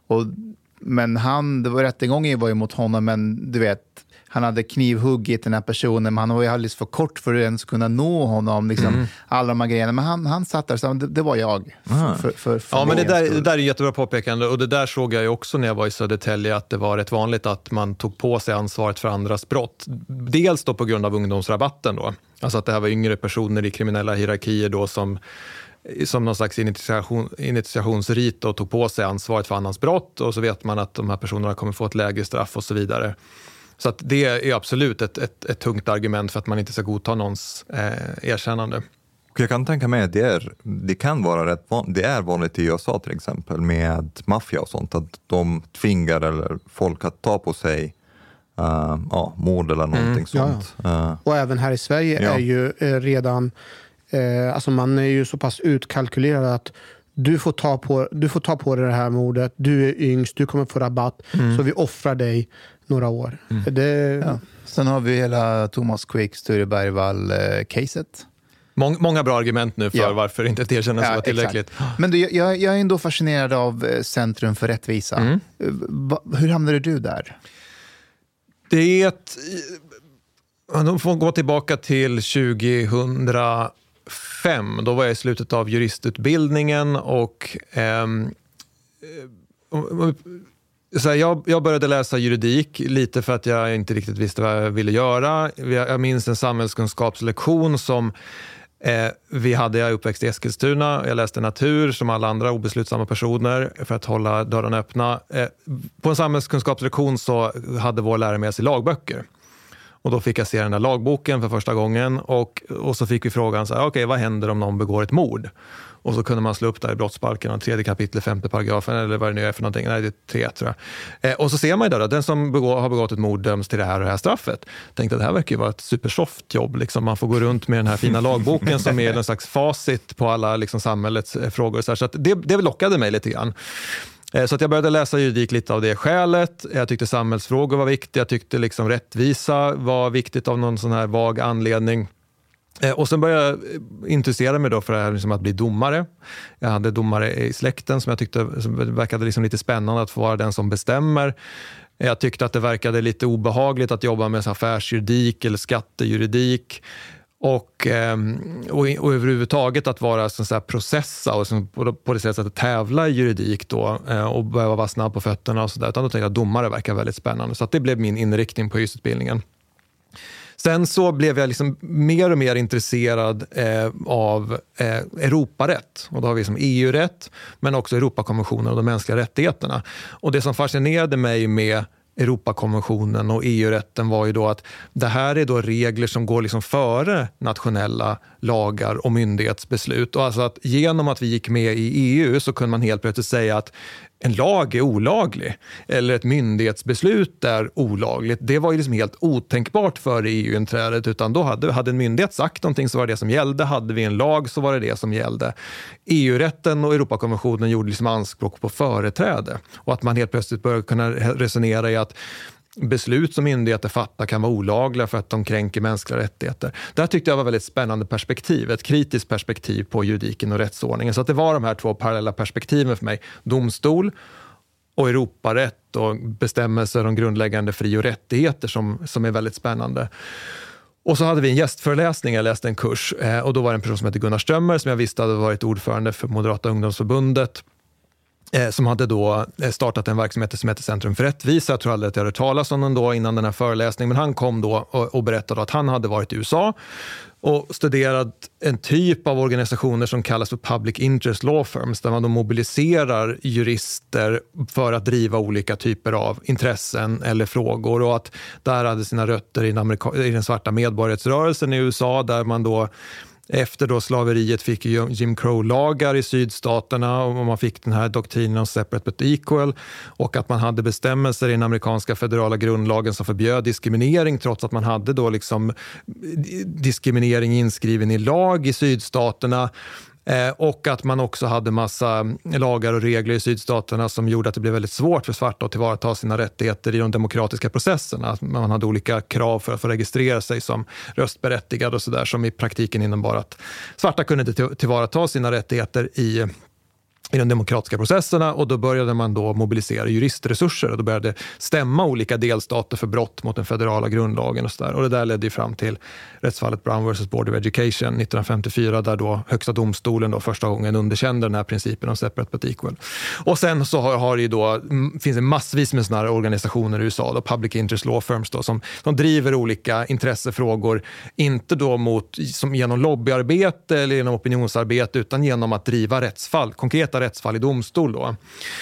Men det var rättegången var ju mot honom, men du vet, han hade knivhuggit den här personen, men han var ju alldeles för kort för att ens kunna nå honom, liksom, alla de här grejerna. Men han satt där och sa, det var jag. Ja, men det där är jättebra påpekande, och det där såg jag ju också när jag var i Södertälje, att det var rätt vanligt att man tog på sig ansvaret för andras brott. Dels då på grund av ungdomsrabatten då, alltså att det här var yngre personer i kriminella hierarkier då som någon slags initiationsrit och tog på sig ansvaret för annans brott, och så vet man att de här personerna kommer få ett lägre straff och så vidare. Så att det är absolut ett tungt argument för att man inte ska godta någons erkännande. Jag kan tänka mig att det kan vara det är vanligt i USA till exempel med maffia och sånt, att de tvingar eller folk att ta på sig mord eller någonting sånt. Ja. Och även här i Sverige är ju redan alltså man är ju så pass utkalkylerad att du får ta på dig det här mordet, du är yngst, du kommer få rabatt, så vi offrar dig några år. Sen har vi hela Thomas Quick, Sture Bergvall-caset. Många bra argument nu för varför inte ett erkännande var tillräckligt. Exakt. Men jag är ändå fascinerad av Centrum för rättvisa. Hur hamnade du där? Det är de får gå tillbaka till 2005. Då var jag i slutet av juristutbildningen, och Så jag började läsa juridik lite för att jag inte riktigt visste vad jag ville göra. Jag minns en samhällskunskapslektion som vi hade. Jag uppväxt i Eskilstuna. Jag läste natur som alla andra obeslutsamma personer för att hålla dörrarna öppna. På en samhällskunskapslektion så hade vår lärare med sig lagböcker. Och då fick jag se den där lagboken för första gången och så fick vi frågan så här, okej, vad händer om någon begår ett mord? Och så kunde man slå upp där i brottsbalken, 3 kapitel, 5:e paragrafen eller vad det nu är för någonting. Nej, det är 3 tror jag. Och så ser man ju där att den som har begått ett mord döms till det här straffet. Tänkte att det här verkar ju vara ett supersoft jobb. Liksom. Man får gå runt med den här fina lagboken som är en slags facit på alla liksom, samhällets frågor. Så att det lockade mig lite grann. Så att jag började läsa juridik lite av det skälet. Jag tyckte samhällsfrågor var viktiga. Jag tyckte liksom rättvisa var viktigt av någon sån här vag anledning. Och sen började jag intressera mig då för det här liksom att bli domare. Jag hade domare i släkten som jag tyckte verkade liksom lite spännande att få vara den som bestämmer. Jag tyckte att det verkade lite obehagligt att jobba med affärsjuridik eller skattejuridik. Och överhuvudtaget att vara så här processa och på det sättet att tävla i juridik då och behöva vara snabb på fötterna och sådär. Utan då tänkte jag att domare verkar väldigt spännande. Så att det blev min inriktning på juristutbildningen. Sen så blev jag liksom mer och mer intresserad av Europarätt. Och då har vi som EU-rätt men också Europakonventionen och de mänskliga rättigheterna. Och det som fascinerade mig med Europakonventionen och EU-rätten var ju då att det här är då regler som går liksom före nationella lagar och myndighetsbeslut. Och alltså att genom att vi gick med i EU så kunde man helt plötsligt säga att en lag är olaglig eller ett myndighetsbeslut är olagligt. Det var ju liksom helt otänkbart för EU-inträdet, utan då hade en myndighet sagt någonting så var det som gällde. Hade vi en lag så var det som gällde. EU-rätten och Europakonventionen gjorde liksom anspråk på företräde och att man helt plötsligt började kunna resonera i att beslut som myndigheter fattar kan vara olagliga för att de kränker mänskliga rättigheter. Det här tyckte jag var väldigt spännande perspektiv, ett kritiskt perspektiv på juridiken och rättsordningen. Så att det var de här 2 parallella perspektiven för mig. Domstol och Europarätt och bestämmelser om grundläggande fri- och rättigheter som är väldigt spännande. Och så hade vi en gästföreläsning, jag läste en kurs och då var det en person som heter Gunnar Strömmer som jag visste hade varit ordförande för Moderata ungdomsförbundet. Som hade då startat en verksamhet som heter Centrum för rättvisa. Jag tror aldrig att jag hade talat om den då innan den här föreläsningen. Men han kom då och berättade att han hade varit i USA och studerat en typ av organisationer som kallas för Public Interest Law Firms. Där man då mobiliserar jurister för att driva olika typer av intressen eller frågor. Och att där hade sina rötter i den svarta medborgarrättsrörelsen i USA där man då efter då slaveriet fick Jim Crow-lagar i sydstaterna och man fick den här doktrinen om separate but equal och att man hade bestämmelser i den amerikanska federala grundlagen som förbjöd diskriminering trots att man hade då liksom diskriminering inskriven i lag i sydstaterna. Och att man också hade massa lagar och regler i sydstaterna som gjorde att det blev väldigt svårt för svarta att tillvarata sina rättigheter i de demokratiska processerna. Att man hade olika krav för att få registrera sig som röstberättigad och sådär som i praktiken innebar att svarta kunde inte tillvarata sina rättigheter i de demokratiska processerna och då började man då mobilisera juristresurser och då började stämma olika delstater för brott mot den federala grundlagen och sådär. Och det där ledde ju fram till rättsfallet Brown vs. Board of Education 1954 där då högsta domstolen då första gången underkände den här principen om separate but equal. Och sen så har det ju då, finns det massvis med sådana här organisationer i USA då, Public Interest Law Firms då, som driver olika intressefrågor, inte då som genom lobbyarbete eller genom opinionsarbete utan genom att driva rättsfall, konkreta rättsfall i domstol då.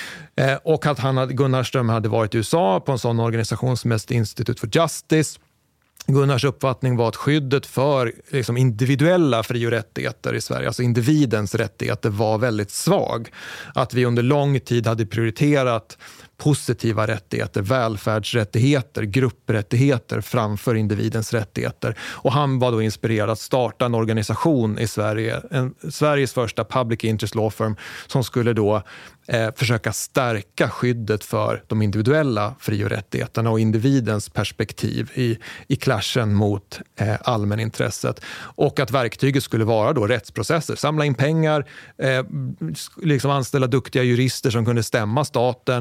Och att Gunnar Ström hade varit i USA på en sån organisation som heter Institute for Justice. Gunnars uppfattning var att skyddet för liksom, individuella fri- och rättigheter i Sverige, alltså individens rättigheter, var väldigt svag. Att vi under lång tid hade prioriterat positiva rättigheter, välfärdsrättigheter, grupprättigheter framför individens rättigheter. Och han var då inspirerad att starta en organisation i Sverige, Sveriges första public interest law firm som skulle då försöka stärka skyddet för de individuella fri- och rättigheterna och individens perspektiv i clashen mot allmänintresset. Och att verktyget skulle vara då rättsprocesser, samla in pengar, liksom anställa duktiga jurister som kunde stämma staten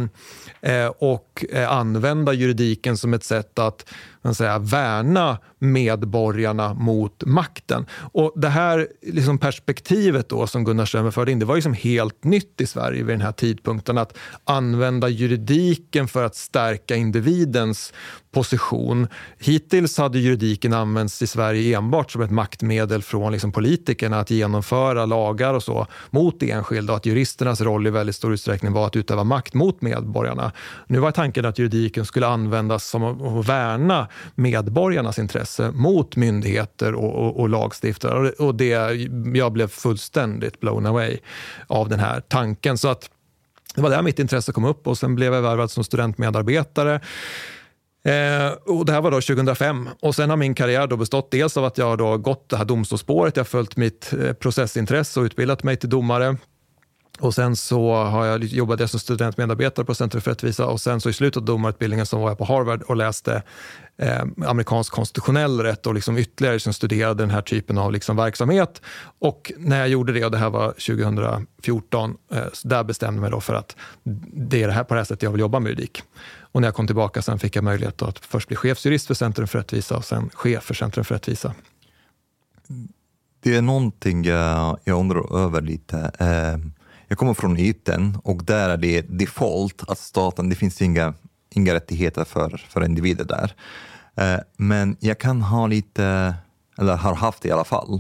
och använda juridiken som ett sätt att värna medborgarna mot makten. Och det här liksom perspektivet då som Gunnar Strömmer förde in, det var liksom helt nytt i Sverige vid den här tidpunkten, att använda juridiken för att stärka individens position. Hittills hade juridiken använts i Sverige enbart som ett maktmedel från liksom politikerna att genomföra lagar och så mot enskilda, och att juristernas roll i väldigt stor utsträckning var att utöva makt mot medborgarna. Nu var tanken att juridiken skulle användas som att värna medborgarnas intresse mot myndigheter och lagstiftare, och jag blev fullständigt blown away av den här tanken. Så att det var där mitt intresse kom upp, och sen blev jag värvad som studentmedarbetare. Och det här var då 2005, och sen har min karriär då bestått dels av att jag har då gått det här domstolsspåret, jag har följt mitt processintresse och utbildat mig till domare. Och sen så har jag jobbat som studentmedarbetare på Centrum för rättvisa, och sen så i slutet av domarutbildningen så var jag på Harvard och läste amerikansk konstitutionell rätt och liksom ytterligare som studerade den här typen av liksom verksamhet. Och när jag gjorde det, och det här var 2014, så där bestämde jag mig då för att det är det här på det här sättet jag vill jobba med juridik. Och när jag kom tillbaka sen fick jag möjlighet att först bli chefsjurist för Centrum för rättvisa och sen chef för Centrum för rättvisa. Det är någonting jag undrar över lite. Jag kommer från IT och där är det default att staten, det finns inga rättigheter för individer där. Men jag kan ha lite, eller har haft i alla fall,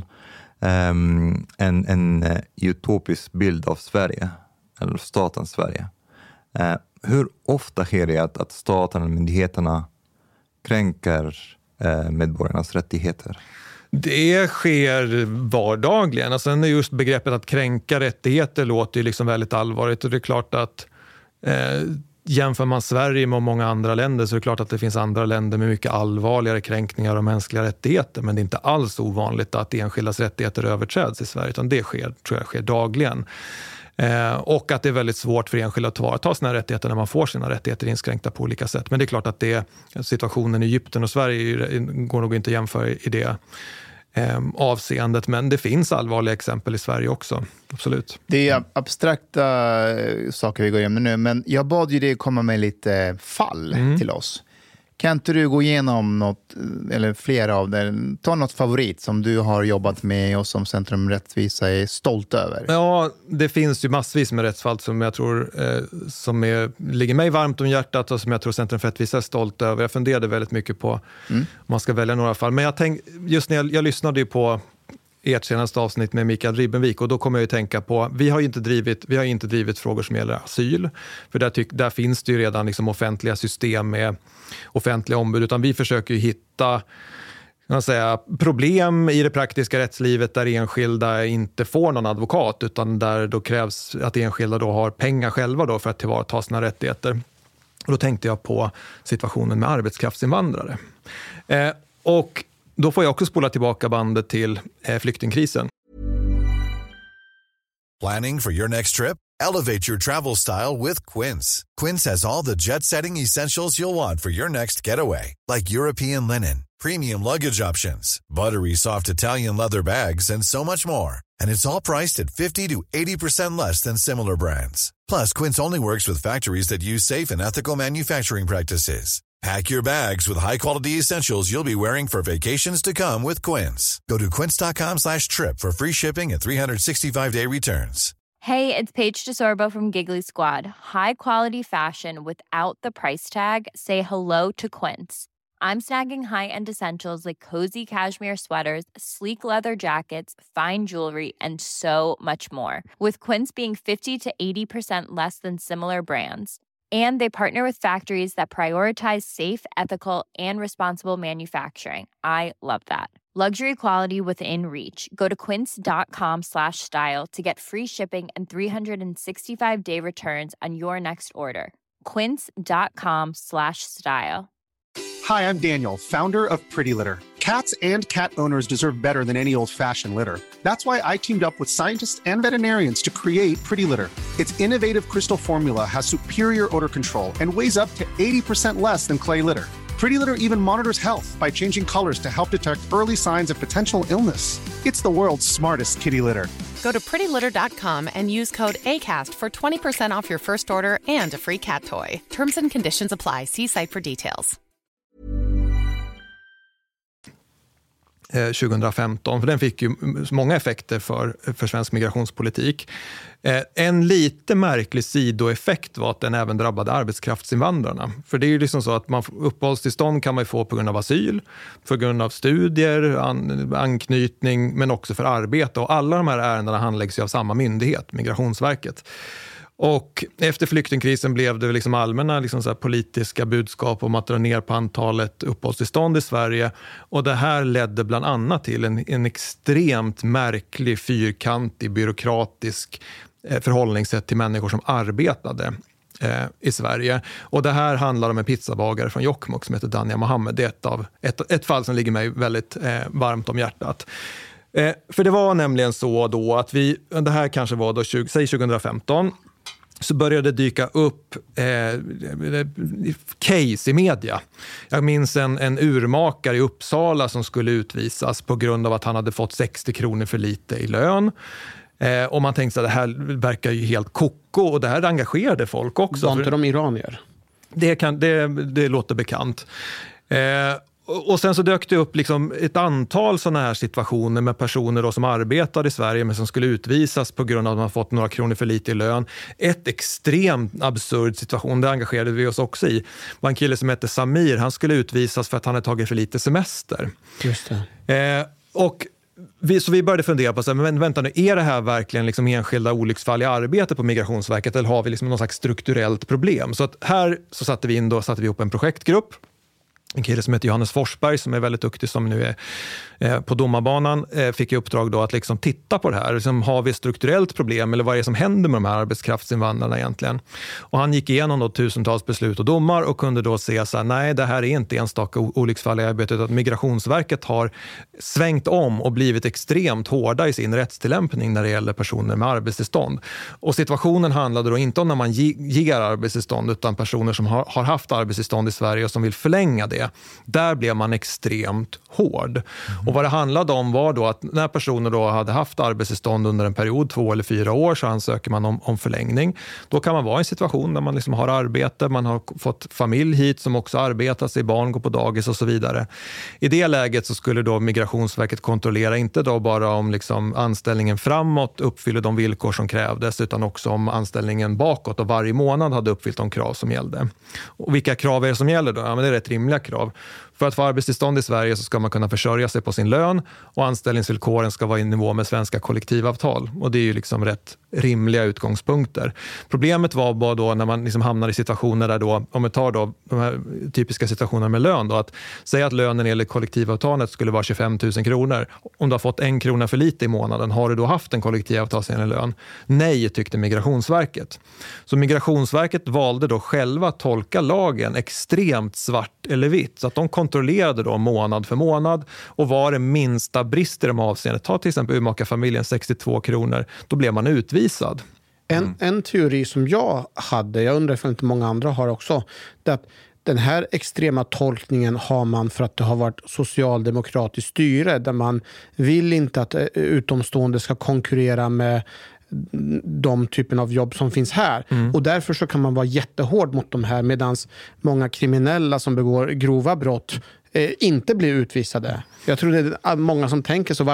en utopisk bild av Sverige, eller staten Sverige. Hur ofta sker det att staten och myndigheterna kränker medborgarnas rättigheter? Det sker vardagligen. Och sen är just begreppet att kränka rättigheter låter ju liksom väldigt allvarligt. Och det är klart att jämför man Sverige med många andra länder så är det klart att det finns andra länder med mycket allvarligare kränkningar av mänskliga rättigheter. Men det är inte alls ovanligt att enskildas rättigheter överträds i Sverige, utan det tror jag sker dagligen. Och att det är väldigt svårt för enskilda att tillvarata sina rättigheter när man får sina rättigheter inskränkta på olika sätt. Men det är klart att situationen i Egypten och Sverige går nog inte att jämföra i det avseendet. Men det finns allvarliga exempel i Sverige också, absolut. Det är abstrakta saker vi går igenom nu, men jag bad ju dig komma med lite fall till oss. Kan inte du gå igenom något, eller flera av det? Ta något favorit som du har jobbat med och som Centrum Rättvisa är stolt över. Ja, det finns ju massvis med rättsfall som jag tror ligger mig varmt om hjärtat och som jag tror Centrum för Rättvisa är stolt över. Jag funderade väldigt mycket på om man ska välja några fall. Men just när jag lyssnade ju på ert senaste avsnitt med Mikael Ribbenvik, och då kommer jag ju tänka på, vi har inte drivit frågor som gäller asyl, för där finns det ju redan liksom offentliga system med offentliga ombud, utan vi försöker ju hitta problem i det praktiska rättslivet där enskilda inte får någon advokat, utan där då krävs att enskilda då har pengar själva då för att tillvarata sina rättigheter. Och då tänkte jag på situationen med arbetskraftsinvandrare. Och då får jag också spola tillbaka bandet till flyktingkrisen. Planning for your next trip? Elevate your travel style with Quince. Quince has all the jet-setting essentials you'll want for your next getaway, like European linen, premium luggage options, buttery soft Italian leather bags, and so much more. And it's all priced at 50 to 80% less than similar brands. Plus, Quince only works with factories that use safe and ethical manufacturing practices. Pack your bags with high-quality essentials you'll be wearing for vacations to come with Quince. Go to quince.com/trip for free shipping and 365-day returns. Hey, it's Paige DeSorbo from Giggly Squad. High quality fashion without the price tag. Say hello to Quince. I'm snagging high-end essentials like cozy cashmere sweaters, sleek leather jackets, fine jewelry, and so much more. With Quince being 50 to 80% less than similar brands. And they partner with factories that prioritize safe, ethical, and responsible manufacturing. I love that. Luxury quality within reach. Go to quince.com/style to get free shipping and 365-day returns on your next order. Quince.com/style. Hi, I'm Daniel, founder of Pretty Litter. Cats and cat owners deserve better than any old-fashioned litter. That's why I teamed up with scientists and veterinarians to create Pretty Litter. Its innovative crystal formula has superior odor control and weighs up to 80% less than clay litter. Pretty Litter even monitors health by changing colors to help detect early signs of potential illness. It's the world's smartest kitty litter. Go to prettylitter.com and use code ACAST for 20% off your first order and a free cat toy. Terms and conditions apply. See site for details. 2015, för den fick ju många effekter för svensk migrationspolitik. En lite märklig sidoeffekt var att den även drabbade arbetskraftsinvandrarna. För det är ju liksom så att uppehållstillstånd kan man få på grund av asyl, på grund av studier, anknytning, men också för arbete. Och alla de här ärendena handläggs ju av samma myndighet, Migrationsverket. Och efter flyktingkrisen blev det liksom allmänna liksom så här politiska budskap om att dra ner på antalet uppehållstillstånd i Sverige. Och det här ledde bland annat till en extremt märklig, fyrkantig, byråkratisk förhållningssätt till människor som arbetade i Sverige. Och det här handlar om en pizzabagare från Jokkmokk som heter Dania Mohammed. Det är ett fall som ligger mig väldigt varmt om hjärtat. För det var nämligen så då att det här kanske var då, säg 2015, så började det dyka upp case i media. Jag minns en urmakare i Uppsala som skulle utvisas på grund av att han hade fått 60 kronor för lite i lön. Och man tänkte att det här verkar ju helt koko, och det här engagerade folk också. Var inte de iranier? Det låter bekant. Och sen så dök det upp liksom ett antal sådana här situationer med personer då som arbetar i Sverige men som skulle utvisas på grund av att man fått några kronor för lite i lön. Ett extremt absurd situation, det engagerade vi oss också i. Det var en kille som hette Samir, han skulle utvisas för att han hade tagit för lite semester. Just det. Så vi började fundera på, men vänta nu, är det här verkligen liksom enskilda olycksfall i arbete på Migrationsverket, eller har vi liksom någon slags strukturellt problem? Så att här så satte vi ihop en projektgrupp. En kille som heter Johannes Forsberg som är väldigt duktig, som nu är på domarbanan, fick i uppdrag då att liksom titta på det här. Liksom, har vi ett strukturellt problem, eller vad är det som händer med de här arbetskraftsinvandrarna egentligen? Och han gick igenom då tusentals beslut och domar och kunde då se så här, nej, det här är inte enstaka olycksfall i arbetet, utan att Migrationsverket har svängt om och blivit extremt hårda i sin rättstillämpning när det gäller personer med arbetstillstånd. Och situationen handlade då inte om när man ger arbetstillstånd, utan personer som har haft arbetstillstånd i Sverige och som vill förlänga det. Där blev man extremt hård. Och vad det handlade om var då att när personer då hade haft arbetstillstånd under en period, 2 eller 4 år, så ansöker man om förlängning. Då kan man vara i en situation där man liksom har arbete, man har fått familj hit som också arbetar, sig barn går på dagis och så vidare. I det läget så skulle då Migrationsverket kontrollera inte då bara om liksom anställningen framåt uppfyller de villkor som krävdes, utan också om anställningen bakåt och varje månad hade uppfyllt de krav som gällde. Och vilka krav är det som gäller då? Ja, men det är rätt rimliga krav. För att få arbetstillstånd i Sverige så ska man kunna försörja sig på sin lön, och anställningsvillkoren ska vara i nivå med svenska kollektivavtal. Och det är ju liksom rätt rimliga utgångspunkter. Problemet var bara då när man liksom hamnar i situationer där då, om vi tar då de här typiska situationerna med lön då, att säga att lönen enligt kollektivavtalet skulle vara 25 000 kronor. Om du har fått 1 krona för lite i månaden, har du då haft en kollektivavtalsenlig lön? Nej, tyckte Migrationsverket. Så Migrationsverket valde då själva att tolka lagen extremt svart eller vitt, så att de kontrollerade då månad för månad, och var det minsta brist i de avseendet, ta till exempel urmakarfamiljen 62 kronor, då blev man utvisad. En teori som jag hade, jag undrar om inte många andra har också, det är att den här extrema tolkningen har man för att det har varit socialdemokratiskt styre, där man vill inte att utomstående ska konkurrera med de typen av jobb som finns här. Och därför så kan man vara jättehård mot de här, medan många kriminella som begår grova brott inte blir utvisade. Jag tror det är många som tänker så,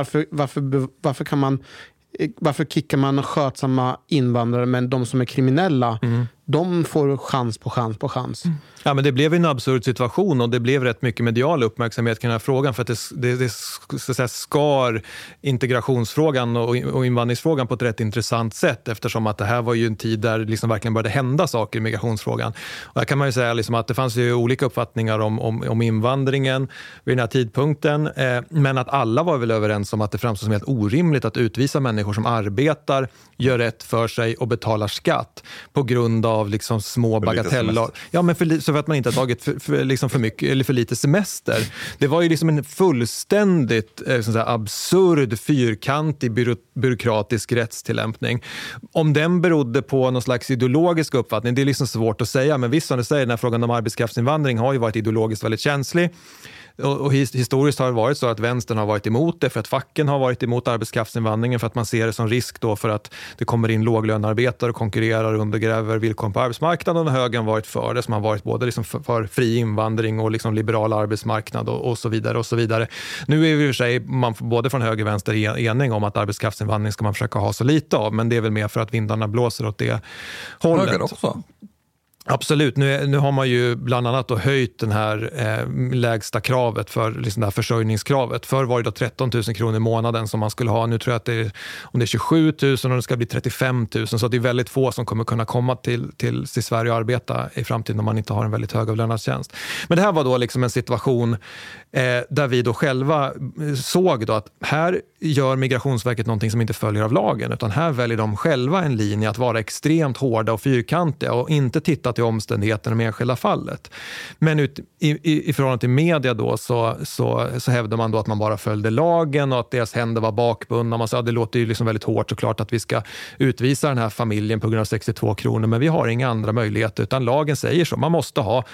varför kickar man skötsamma invandrare, men de som är kriminella, de får chans på chans på chans. Ja, men det blev en absurd situation, och det blev rätt mycket medial uppmärksamhet kring den här frågan, för att det så att säga skar integrationsfrågan och invandringsfrågan på ett rätt intressant sätt, eftersom att det här var ju en tid där liksom verkligen började hända saker i migrationsfrågan. Och här kan man ju säga liksom att det fanns ju olika uppfattningar om invandringen vid den här tidpunkten, men att alla var väl överens om att det framstår som helt orimligt att utvisa människor som arbetar, gör rätt för sig och betalar skatt på grund av liksom små bagateller. Ja, men så för att man inte har tagit för mycket eller för lite semester. Det var ju liksom en fullständigt absurd, fyrkantig, byråkratisk rättstillämpning. Om den berodde på någon slags ideologisk uppfattning, det är liksom svårt att säga. Men visst som du säger, den här frågan om arbetskraftsinvandring har ju varit ideologiskt väldigt känslig. Och historiskt har det varit så att vänstern har varit emot det för att facken har varit emot arbetskraftsinvandringen för att man ser det som risk då för att det kommer in låglönearbetare och konkurrerar och undergräver villkoren på arbetsmarknaden, och högern varit för det, som har varit både liksom för fri invandring och liksom liberal arbetsmarknad och så vidare och så vidare. Nu är vi i och för sig man både från höger och vänster enig om att arbetskraftsinvandring ska man försöka ha så lite av, men det är väl mer för att vindarna blåser åt det hållet. Höger också? Absolut. Nu har man ju bland annat då höjt den här lägsta kravet för liksom det här försörjningskravet. Förr var det då 13 000 kronor i månaden som man skulle ha. Nu tror jag att om det är 27 000 och det ska bli 35 000. Så det är väldigt få som kommer kunna komma till Sverige och arbeta i framtiden om man inte har en väldigt högavlönad tjänst. Men det här var då liksom en situation där vi då själva såg då att här gör Migrationsverket någonting som inte följer av lagen, utan här väljer de själva en linje att vara extremt hårda och fyrkantiga och inte titta till omständigheterna i enskilda fallet. Men i förhållande till media då så hävdar man då att man bara följde lagen och att deras händer var bakbundna. Man sa att det låter ju liksom väldigt hårt, såklart att vi ska utvisa den här familjen på grund av 62 kronor, men vi har inga andra möjligheter, utan lagen säger så. Man måste ha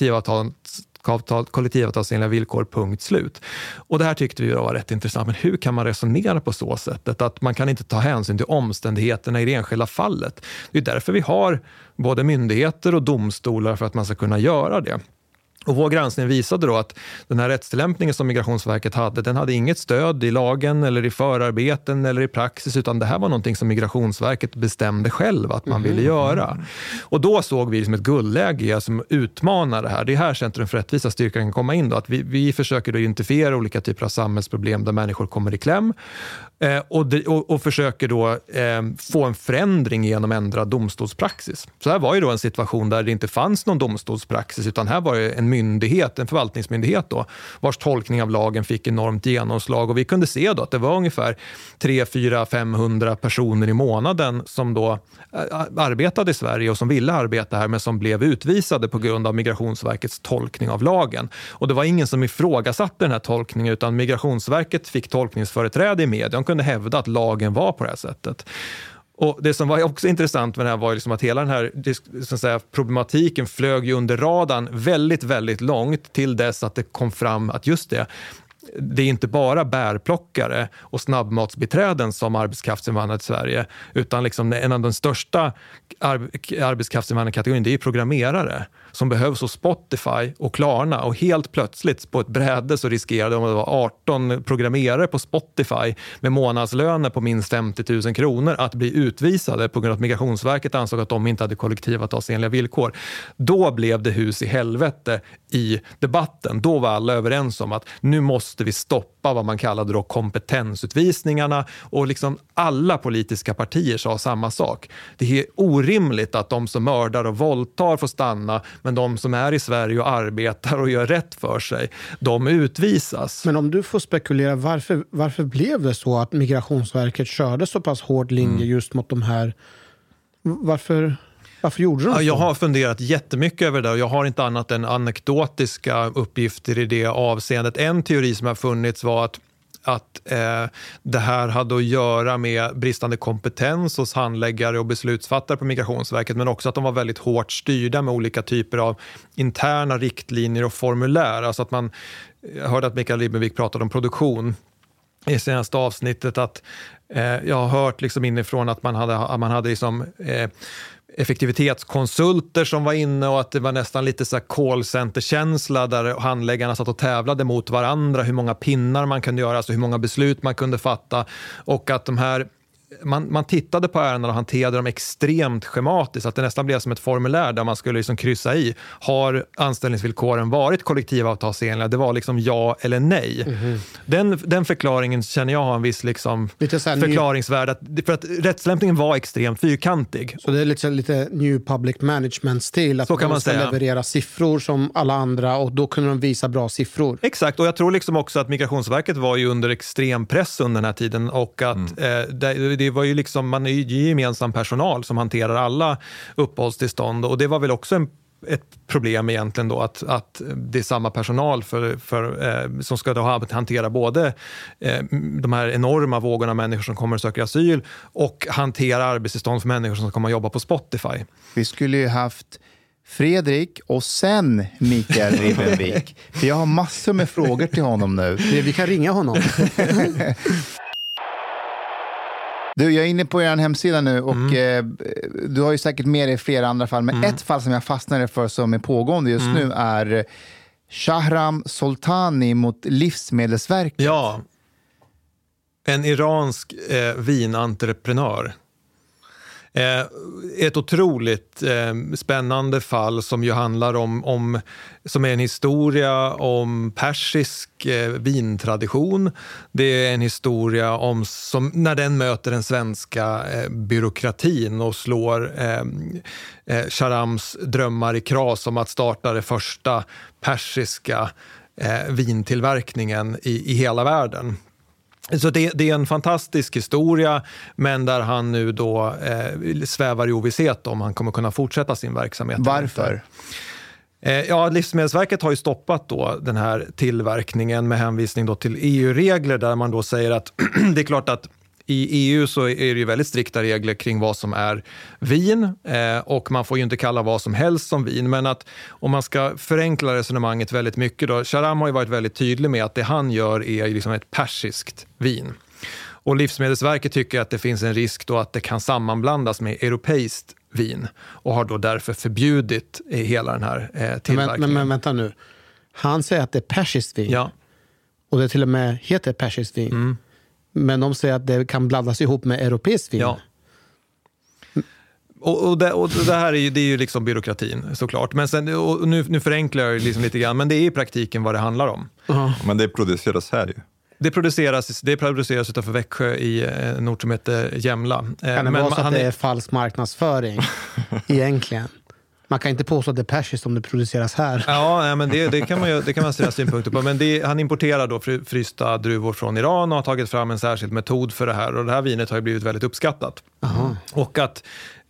kollektivavtalsenliga villkor, punkt slut. Och det här tyckte vi var rätt intressant. Men hur kan man resonera på så sättet att man kan inte ta hänsyn till omständigheterna i det enskilda fallet? Det är därför vi har både myndigheter och domstolar för att man ska kunna göra det. Och vår granskning visade då att den här rättstillämpningen som Migrationsverket hade, den hade inget stöd i lagen eller i förarbeten eller i praxis, utan det här var någonting som Migrationsverket bestämde själv att man ville göra. Och då såg vi liksom ett guldläge som utmanar det här. Det är här Centrum för rättvisa styrka kan komma in då, att vi försöker då identifiera olika typer av samhällsproblem där människor kommer i kläm och försöker då få en förändring genom ändrad domstolspraxis. Så här var ju då en situation där det inte fanns någon domstolspraxis, utan här var det en förvaltningsmyndighet då, vars tolkning av lagen fick enormt genomslag, och vi kunde se då att det var ungefär 300-500 personer i månaden som då arbetade i Sverige och som ville arbeta här, men som blev utvisade på grund av Migrationsverkets tolkning av lagen. Och det var ingen som ifrågasatte den här tolkningen, utan Migrationsverket fick tolkningsföreträde i media. De kunde hävda att lagen var på det här sättet. Och det som var också intressant med det här var liksom att hela den här så att säga, problematiken flög ju under radarn väldigt, väldigt långt till dess att det kom fram att just det är inte bara bärplockare och snabbmatsbiträden som arbetskraftsinvandrare i Sverige, utan liksom en av de största arbetskraftsinvandrarkategorin, det är programmerare som behövs hos Spotify och Klarna, och helt plötsligt på ett bräde så riskerade de att vara 18 programmerare på Spotify med månadslöner på minst 50 000 kronor att bli utvisade på grund av att Migrationsverket ansåg att de inte hade kollektivavtalsenliga villkor. Då blev det hus i helvete i debatten. Då var alla överens om att nu måste vi stoppa vad man kallade då kompetensutvisningarna, och liksom alla politiska partier sa samma sak. Det är orimligt att de som mördar och våldtar får stanna, men de som är i Sverige och arbetar och gör rätt för sig, de utvisas. Men om du får spekulera, varför blev det så att Migrationsverket körde så pass hård linje just mot de här? Varför gjorde de så? Jag har funderat jättemycket över det, och jag har inte annat än anekdotiska uppgifter i det avseendet. En teori som har funnits var att det här hade att göra med bristande kompetens hos handläggare och beslutsfattare på Migrationsverket, men också att de var väldigt hårt styrda med olika typer av interna riktlinjer och formulär. Alltså att jag hörde att Mikael Ribbenvik pratade om produktion i senaste avsnittet, att jag har hört liksom inifrån att man hade liksom effektivitetskonsulter som var inne, och att det var nästan lite så här callcenter-känsla där handläggarna satt och tävlade mot varandra hur många pinnar man kunde göra, alltså hur många beslut man kunde fatta, och att de här man tittade på ärenden och hanterade dem extremt schematiskt, att det nästan blev som ett formulär där man skulle liksom kryssa i, har anställningsvillkoren varit kollektivavtalsenliga? Det var liksom ja eller nej. Den förklaringen känner jag har en viss liksom förklaringsvärde. För att rättslämpningen var extremt fyrkantig. Så det är lite new public management-stil. Att så kan man säga. Leverera siffror som alla andra och då kunde de visa bra siffror. Exakt, och jag tror liksom också att Migrationsverket var ju under extrem press under den här tiden och att det var ju liksom, man är ju gemensam personal som hanterar alla uppehållstillstånd och det var väl också ett problem egentligen då att det är samma personal som ska då hantera både de här enorma vågorna av människor som kommer och söker asyl och hantera arbetstillstånd för människor som kommer att jobba på Spotify. Vi skulle ju haft Fredrik och sen Mikael Ribbenvik. För jag har massor med frågor till honom nu. Vi kan ringa honom. Du, jag är inne på er hemsida nu och du har ju säkert med dig flera andra fall. Men ett fall som jag fastnade för som är pågående just nu är Shahram Soltani mot Livsmedelsverket. Ja, en iransk vinentreprenör. Ett otroligt spännande fall som ju handlar om som är en historia om persisk vintradition. Det är en historia om som när den möter den svenska byråkratin och slår Shahrams drömmar i kras om att starta det första persiska vintillverkningen i hela världen. Så det är en fantastisk historia, men där han nu då svävar i ovisshet om han kommer kunna fortsätta sin verksamhet. Varför? Ja, Livsmedelsverket har ju stoppat då den här tillverkningen med hänvisning då till EU-regler där man då säger att det är klart att i EU så är det ju väldigt strikta regler kring vad som är vin och man får ju inte kalla vad som helst som vin, men att om man ska förenkla resonemanget väldigt mycket då, Shahram har ju varit väldigt tydlig med att det han gör är liksom ett persiskt vin. Och Livsmedelsverket tycker att det finns en risk då att det kan sammanblandas med europeiskt vin och har då därför förbjudit hela den här tillverkningen. Men vänta nu, han säger att det är persiskt vin. Ja. Och det till och med heter persiskt vin. Men de säger att det kan blandas ihop med europeiskt vin. Ja. Och det här är ju liksom byråkratin såklart. Men sen, och nu förenklar jag liksom lite grann, men det är i praktiken vad det handlar om. Men det produceras här ju. Det produceras utanför Växjö i en ort som heter Jämla. Kan det vara så att det är falsk marknadsföring egentligen? Man kan inte påstå att det är persiskt om det produceras här. Ja, men det kan man säga synpunkter på. Men han importerar då frysta druvor från Iran och har tagit fram en särskild metod för det här. Och det här vinet har ju blivit väldigt uppskattat. Aha. Och att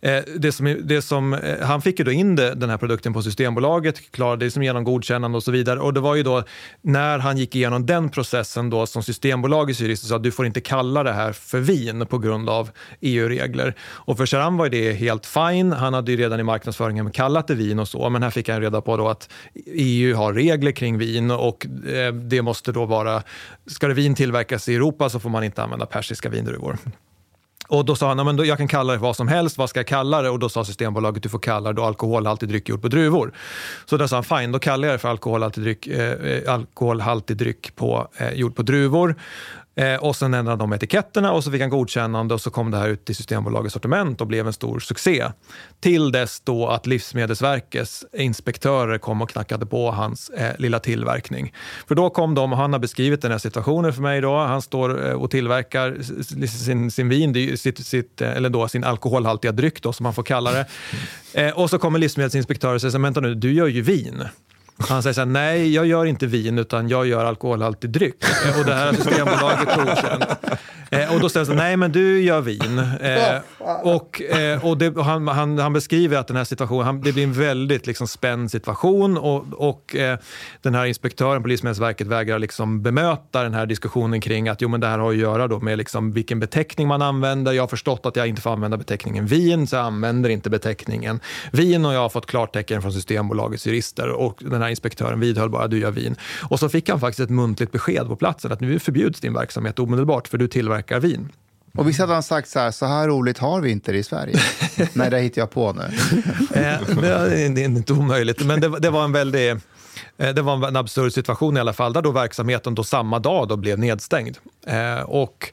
han fick ju då in den här produkten på Systembolaget, klarade det som genom godkännande och så vidare. Och det var ju då när han gick igenom den processen då som Systembolagets jurist sa att du får inte kalla det här för vin på grund av EU-regler. Och för Shahram var det helt fine. Han hade ju redan i marknadsföringen kallat det vin och så. Men här fick han reda på då att EU har regler kring vin och det måste då vara, ska det vin tillverkas i Europa så får man inte använda persiska vindruvor. Och då sa han, men jag kan kalla det vad som helst, vad ska jag kalla det? Och då sa Systembolaget, du får kalla det alkoholhaltig dryck gjord på druvor. Så då sa han, fine, då kallar jag det för alkoholhaltig dryck gjord på druvor. Och sen ändrade de etiketterna och så fick han godkännande och så kom det här ut i Systembolagets sortiment och blev en stor succé. Till dess då att Livsmedelsverkets inspektörer kom och knackade på hans lilla tillverkning. För då kom de och han har beskrivit den här situationen för mig då. Han står och tillverkar sin vin, eller då sin alkoholhaltiga dryck då som man får kalla det. Och så kommer livsmedelsinspektörer och säger, vänta nu, du gör ju vin. Han säger så här, nej, jag gör inte vin utan jag gör alkoholhaltig dryck. Och det här är Systembolaget godkänt. Och då säger han, nej men du gör vin. Han beskriver att den här situationen, det blir en väldigt liksom spänd situation och den här inspektören på Livsmedelsverket vägrar liksom bemöta den här diskussionen kring att men det här har att göra då med liksom vilken beteckning man använder. Jag har förstått att jag inte får använda beteckningen vin så jag använder inte beteckningen vin och jag har fått klartecken från Systembolagets jurister och den här inspektören vidhöll bara du gör vin. Och så fick han faktiskt ett muntligt besked på platsen att nu förbjuds din verksamhet omedelbart för du tillverkar vin. Och visst hade han sagt så här roligt har vi inte det i Sverige. Nej, det hittar jag på nu. Det är inte omöjligt, men det var en absurd situation i alla fall där då verksamheten då samma dag då blev nedstängd. Och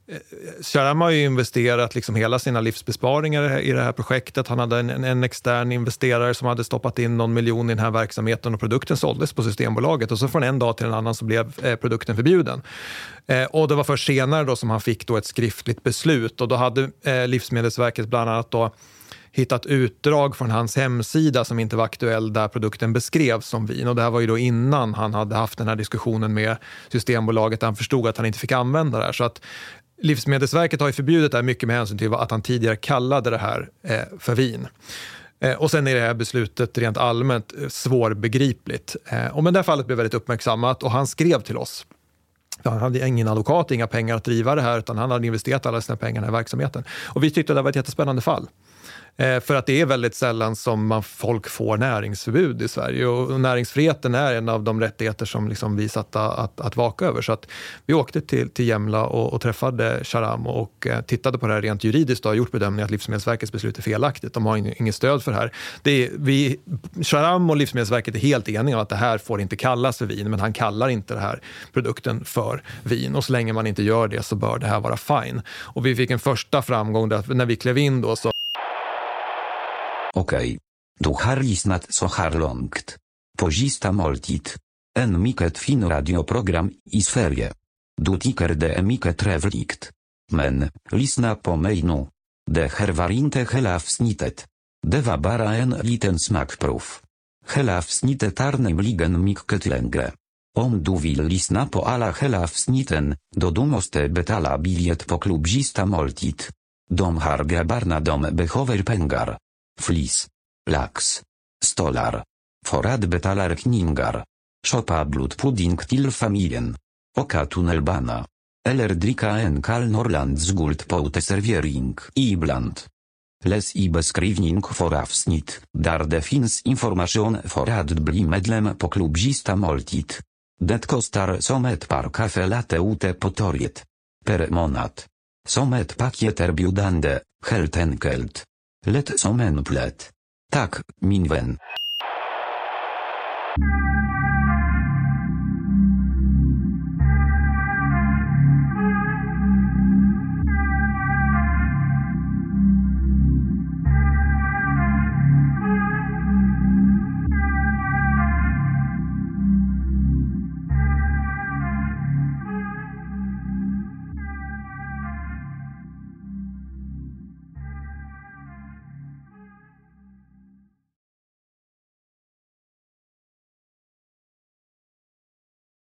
Sharam har ju investerat liksom hela sina livsbesparingar i det här projektet. Han hade en extern investerare som hade stoppat in någon miljon i den här verksamheten och produkten såldes på Systembolaget. Och så från en dag till en annan så blev produkten förbjuden. Och det var först senare då som han fick då ett skriftligt beslut. Och då hade Livsmedelsverket bland annat då hittat utdrag från hans hemsida som inte var aktuell där produkten beskrevs som vin. Och det här var ju då innan han hade haft den här diskussionen med Systembolaget. Han förstod att han inte fick använda det här. Så att Livsmedelsverket har ju förbjudit det här mycket med hänsyn till att han tidigare kallade det här för vin. Och sen är det här beslutet rent allmänt svårbegripligt. Och men det här fallet blev väldigt uppmärksammat och han skrev till oss. Han hade ingen advokat, inga pengar att driva det här utan han hade investerat alla sina pengar i verksamheten. Och vi tyckte att det var ett jättespännande fall. För att det är väldigt sällan som folk får näringsförbud i Sverige och näringsfriheten är en av de rättigheter som liksom vi satt att vaka över. Så att vi åkte till Jämla och träffade Sharam och tittade på det här rent juridiskt och har gjort bedömningen att Livsmedelsverkets beslut är felaktigt. De har inget stöd för det här. Sharam och Livsmedelsverket är helt eniga om att det här får inte kallas för vin men han kallar inte den här produkten för vin och så länge man inte gör det så bör det här vara fine. Och vi fick en första framgång där när vi klev in då så Okej. Du har lyssnat så här långt. På sista måltid. En mycket fin radioprogram i Sverige. Du tycker det är mycket trevligt. Men, lyssna på mig nu. Det här var inte hela avsnittet. Det var bara en liten smakprov. Hela avsnittet är nämligen mycket längre. Om du vill lyssna på alla hela avsnitten, då du måste betala bilet på klubb sista måltid. De har grabbarna de behöver pengar. Flis. Lax. Stolar. För att betala räkningar. Shoppa blodpudding till familjen. Åka tunnelbana. Eller dricka en kall Norrlands Guld på uteservering ibland. Läs i beskrivning för avsnitt, där det finns information för att bli medlem på klubb sista måltid. Det kostar som ett par kaffe latte ute på torget. Per månad. Som ett paket erbjudande, helt enkelt. Lätt som en plätt. Tack, min vän.